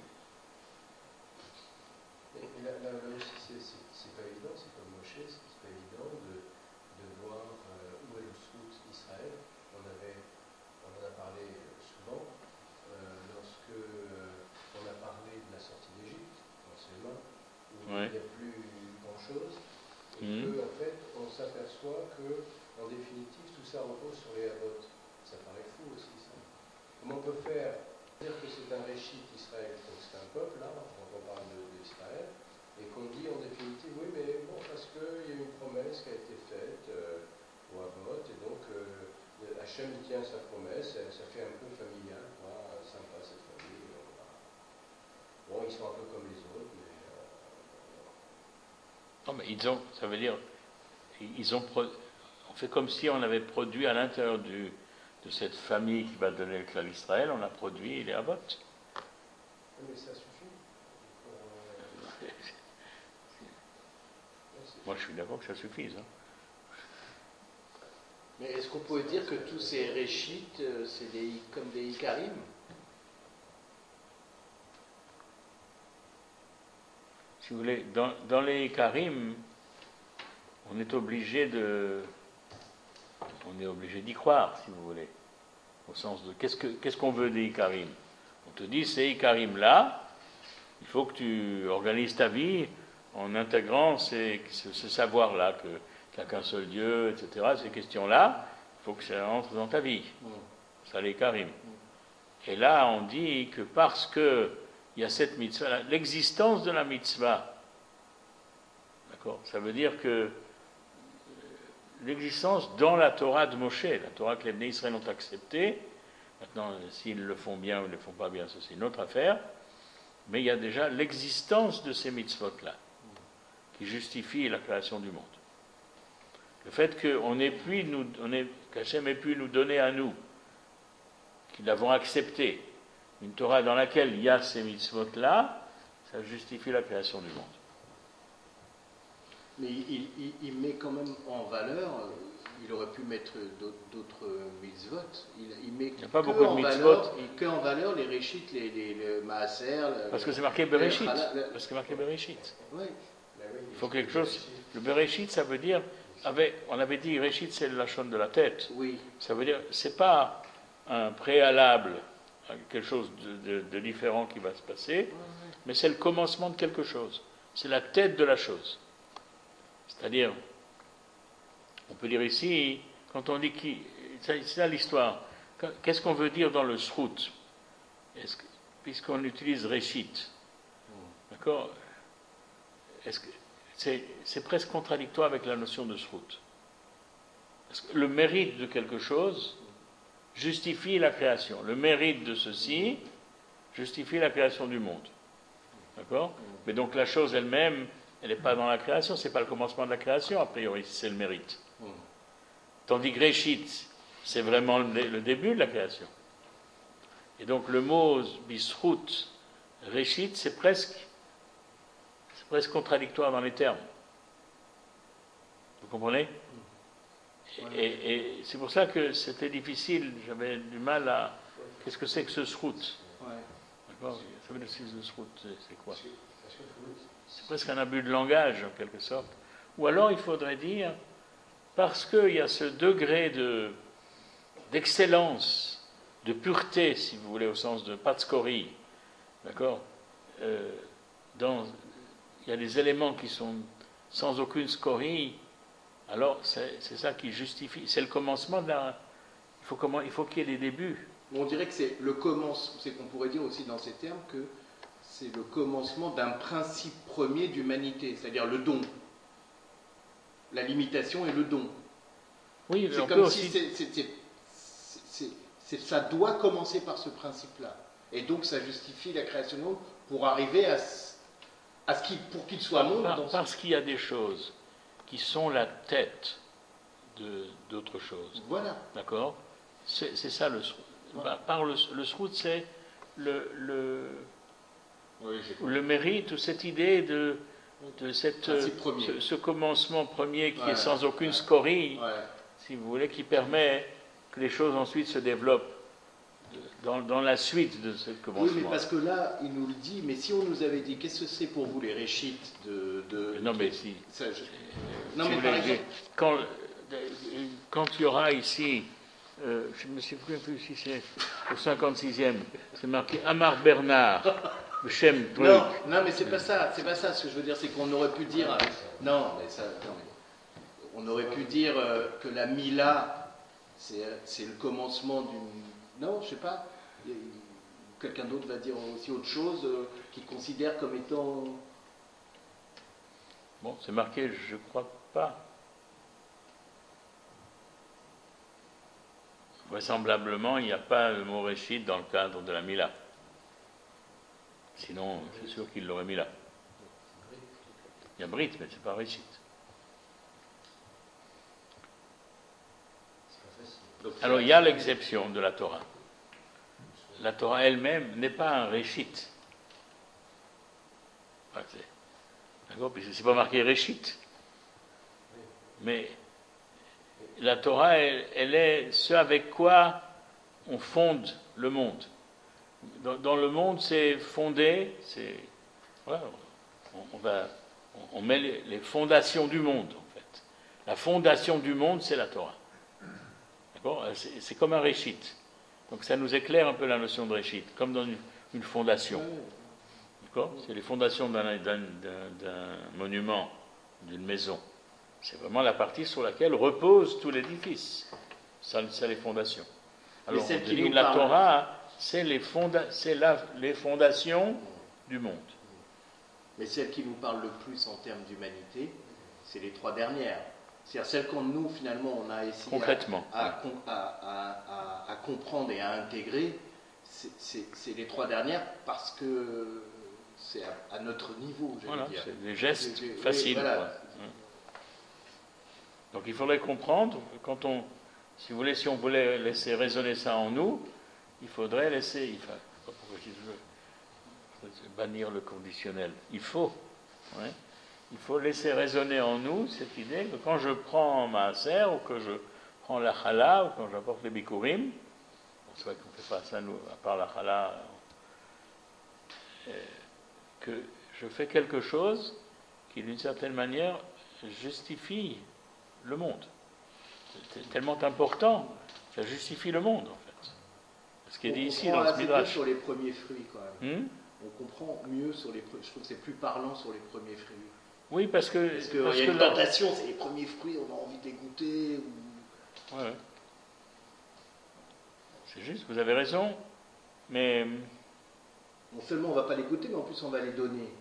Et là, là, là aussi, c'est, c'est, c'est pas évident, c'est comme Moshe, c'est, c'est pas évident de, de voir euh, où est le srout d'Israël. On avait, on en a parlé souvent, euh, lorsque euh, on a parlé de la sortie d'Égypte, forcément, où Ouais. il n'y a plus grand-chose, et Mmh. que, en fait, on s'aperçoit que, en définitive, tout ça repose sur les Havot. Ça paraît fou aussi, ça. Comment on peut faire dire que c'est un réchit Israël, donc c'est un peuple, là, quand on parle de, d'Israël, et qu'on dit en définitive, oui, mais bon, parce qu'il y a une promesse qui a été faite euh, au Havot, et donc euh, Hachem il tient sa promesse, ça fait un peu familial, quoi, sympa cette famille. Bon, ils sont un peu comme les autres, mais. Euh, non, mais ils ont, ça veut dire, ils ont, on fait comme si on avait produit à l'intérieur du, de cette famille qui va donner le clan d'Israël, on a produit les Havot. mais ça suffit. Euh, Moi, je suis d'accord que ça suffise. Hein. Mais est-ce qu'on pourrait dire que tous ces réchites, c'est des, comme des Ikarim? Si vous voulez, dans, dans les Karim, on est obligé de, on est obligé d'y croire, si vous voulez, au sens de qu'est-ce que qu'est-ce qu'on veut des Ikarim. On te dit ces Ikarim là, il faut que tu organises ta vie en intégrant ces, ce, ce savoir là que qu'il n'y a qu'un seul Dieu, et cetera. Ces questions là, il faut que ça entre dans ta vie. Ça les Karim. Et là, on dit que parce que il y a cette mitzvah, l'existence de la mitzvah, d'accord, ça veut dire que l'existence dans la Torah de Moshe, la Torah que les Bnei Israël ont acceptée, maintenant, s'ils le font bien ou ne le font pas bien, ça c'est une autre affaire, mais il y a déjà l'existence de ces mitzvot-là, qui justifie la création du monde. Le fait qu'on ait pu nous, on ait, qu'Hachem ait pu nous donner à nous, qu'ils l'avons accepté, une Torah dans laquelle il y a ces mitzvot-là, ça justifie la création du monde. Mais il, il, il met quand même en valeur, il aurait pu mettre d'autres, d'autres mitzvot, il, il met il n'y a pas que, beaucoup de en mitzvot. valeur, que en valeur les réchites, les, les, les maaser. Parce que c'est marqué Bereshit. Le, le, Parce que c'est marqué Bereshit. Oui. Il faut quelque chose. Le Bereshit, ça veut dire avait, on avait dit Réchit, c'est la chaîne de la tête. Oui. Ça veut dire, c'est pas un préalable à quelque chose de, de, de différent qui va se passer, Ouais, ouais. mais c'est le commencement de quelque chose. C'est la tête de la chose. C'est-à-dire, on peut dire ici, quand on dit qui, c'est ça l'histoire. Qu'est-ce qu'on veut dire dans le srout? Est-ce que, puisqu'on utilise Réchit, d'accord? Est-ce que c'est, c'est presque contradictoire avec la notion de srout. Parce que le mérite de quelque chose justifie la création. Le mérite de ceci justifie la création du monde. D'accord? Mais donc la chose elle-même, elle n'est pas dans la création, c'est pas le commencement de la création, a priori, c'est le mérite. Tandis que Réchit, c'est vraiment le, le début de la création. Et donc le mot bisrout, Réchit, c'est presque, c'est presque contradictoire dans les termes. Vous comprenez? Et, et, et c'est pour ça que c'était difficile, j'avais du mal à... Qu'est-ce que c'est que ce srout? Ouais. D'accord? Ça veut dire que ce srout, c'est quoi? C'est presque un abus de langage, en quelque sorte. Ou alors, il faudrait dire, parce qu'il y a ce degré de, d'excellence, de pureté, si vous voulez, au sens de patskori, d'accord? euh, dans, Il y a des éléments qui sont sans aucune scorie, alors c'est, c'est ça qui justifie, c'est le commencement de la... Il faut, comment, il faut qu'il y ait des débuts. On dirait que c'est le commencement, c'est qu'on pourrait dire aussi dans ces termes que c'est le commencement d'un principe premier d'humanité, c'est-à-dire le don. La limitation et le don. Oui, c'est on comme peut si aussi... c'est, c'est, c'est, c'est, c'est, ça doit commencer par ce principe-là. Et donc ça justifie la création du monde pour arriver à, à ce qu'il, pour qu'il soit monde. Par, dans parce ce... qu'il y a des choses qui sont la tête de, d'autres choses. Voilà. D'accord? C'est, c'est ça le srout. Voilà. Par le, le srout, c'est le, le, oui, le mérite ou cette idée de, de cette, ce, ce commencement premier qui ouais, est sans aucune ouais, scorie, ouais. si vous voulez, qui permet que les choses ensuite se développent dans, dans la suite de ce commencement. Oui, mais parce que là, il nous le dit, mais si on nous avait dit, qu'est-ce que c'est pour vous les réchites de, de... Non, mais si. Ça, je... Non, si mais par exemple... Quand, quand il y aura ici... Euh, je ne me souviens plus si c'est au cinquante-sixième, c'est marqué Amar Bernard, Shem Truc. Non, non, mais c'est pas ça, c'est pas ça. Ce que je veux dire, c'est qu'on aurait pu dire, non, mais ça, non, mais on aurait pu dire euh, que la Mila, c'est, c'est le commencement d'une, non, je sais pas. Quelqu'un d'autre va dire aussi autre chose euh, qu'il considère comme étant. Bon, c'est marqué, je crois pas. Vraisemblablement, il n'y a pas le mot réchit dans le cadre de la Mila. Sinon, c'est sûr qu'il l'aurait mis là. Il y a Brit, mais c'est pas réchit. Alors, il y a l'exception de la Torah. La Torah elle-même n'est pas un réchit. Enfin, d'accord, puisque c'est pas marqué réchit. Mais la Torah, elle, elle est ce avec quoi on fonde le monde. Dans, dans le monde, c'est fondé, c'est, voilà, on, on, va, on met les, les fondations du monde, en fait. La fondation du monde, c'est la Torah. D'accord ? C'est, c'est comme un réchit. Donc ça nous éclaire un peu la notion de réchit, comme dans une, une fondation. D'accord ? C'est les fondations d'un, d'un, d'un, d'un monument, d'une maison. C'est vraiment la partie sur laquelle repose tout l'édifice. Ça, c'est les fondations. Alors, on dit, la Torah, c'est, les, fonda- c'est la, les fondations du monde. Mais celle qui nous parle le plus en termes d'humanité, c'est les trois dernières. C'est-à-dire celles qu'on nous, finalement, on a essayé Concrètement, à, à, oui. à, à, à, à comprendre et à intégrer, c'est, c'est, c'est les trois dernières parce que c'est à, à notre niveau, j'allais voilà, dire. C'est des gestes c'est, c'est, faciles. Oui, voilà. Donc il faudrait comprendre, quand on, si vous voulez, si on voulait laisser résonner ça en nous, il faudrait laisser, il faut, pourquoi je veux bannir le conditionnel, il faut, ouais, il faut laisser résonner en nous cette idée que quand je prends ma serre, ou que je prends la chala, ou quand j'apporte les bikurim, c'est vrai qu'on ne fait pas ça nous, à part la chala, euh, que je fais quelque chose qui d'une certaine manière justifie le monde. C'est tellement important, ça justifie le monde, en fait. Ce qui est On dit ici comprend dans ce assez mieux midrash. sur les premiers fruits quand même. Hmm? On comprend mieux sur les premiers. Je trouve que c'est plus parlant sur les premiers fruits. Oui, parce que... Parce qu'il parce y a que une là- tentation, c'est les premiers fruits, on a envie de les goûter. Ou... Ouais, ouais. C'est juste, vous avez raison, mais Non seulement on ne va pas les goûter, mais en plus on va les donner.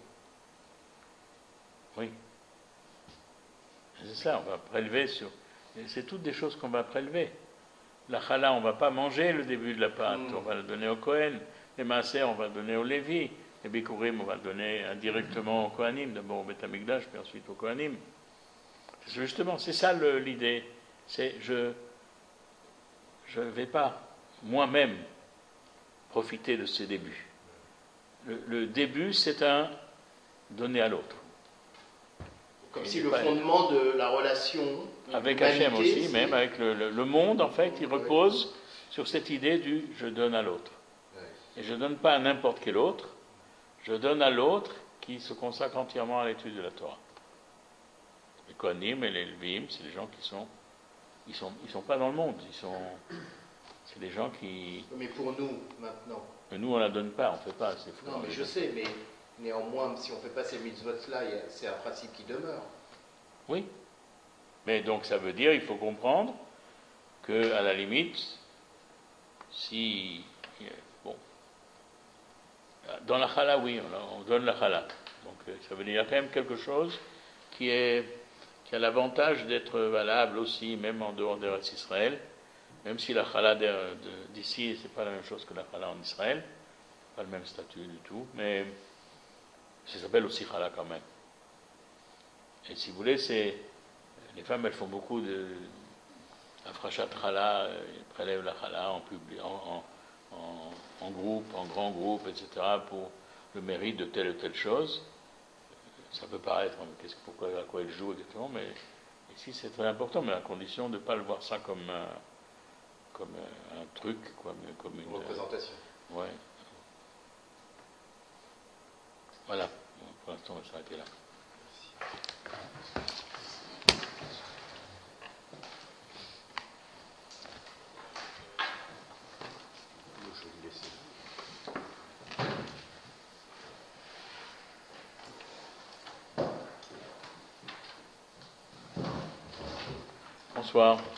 oui. C'est ça, on va prélever sur... C'est toutes des choses qu'on va prélever. La challah, on ne va pas manger le début de la pâte, Mm. on va le donner au Kohen. Les maaser, on va le donner au Lévi. Les bikurim, on va le donner indirectement au Kohanim, d'abord au Beth Amikdash, puis ensuite au Kohanim. C'est justement, c'est ça le- l'idée. C'est je je ne vais pas moi-même profiter de ce début. Le, le début, c'est un donner à l'autre. Comme Il si est le pas- fondement de la relation Avec humanité, Hachem aussi, c'est- même avec le, le- le monde, en fait, il repose sur cette idée du je donne à l'autre. Ouais. Et je ne donne pas à n'importe quel autre, je donne à l'autre qui se consacre entièrement à l'étude de la Torah. Les Kohanim et les Levim, c'est des gens qui sont, ils sont, ils sont pas dans le monde, ils sont, c'est des gens qui, Mais pour nous, maintenant. mais nous on la donne pas, on fait pas, c'est fou. Non, mais je sais, mais néanmoins, si on ne fait pas ces mitzvot-là, il y a- c'est un principe qui demeure. Oui. Mais donc ça veut dire, il faut comprendre que à la limite, si bon, dans la chala, oui, on, on donne la chala. Donc ça veut dire qu'il y a quand même quelque chose qui est qui a l'avantage d'être valable aussi, même en dehors d'Eretz Israël, même si la chala de- de- d'ici, c'est pas la même chose que la chala en Israël, pas le même statut du tout, mais ça s'appelle aussi chala quand même. Et si vous voulez, c'est les femmes, elles font beaucoup de afrachat chala, elles prélèvent la chala en, public, en, en, en, en groupe, en grand groupe, et cetera, pour le mérite de telle ou telle chose. Ça peut paraître, qu'est-ce, pourquoi, à quoi elles jouent exactement, mais ici c'est très important, mais à condition de ne pas le voir ça comme un, comme un, un truc, quoi, mais comme une. Une représentation. Ouais. Voilà. Bon, pour l'instant, on va s'arrêter là. Je vais vous laisser. Bonsoir.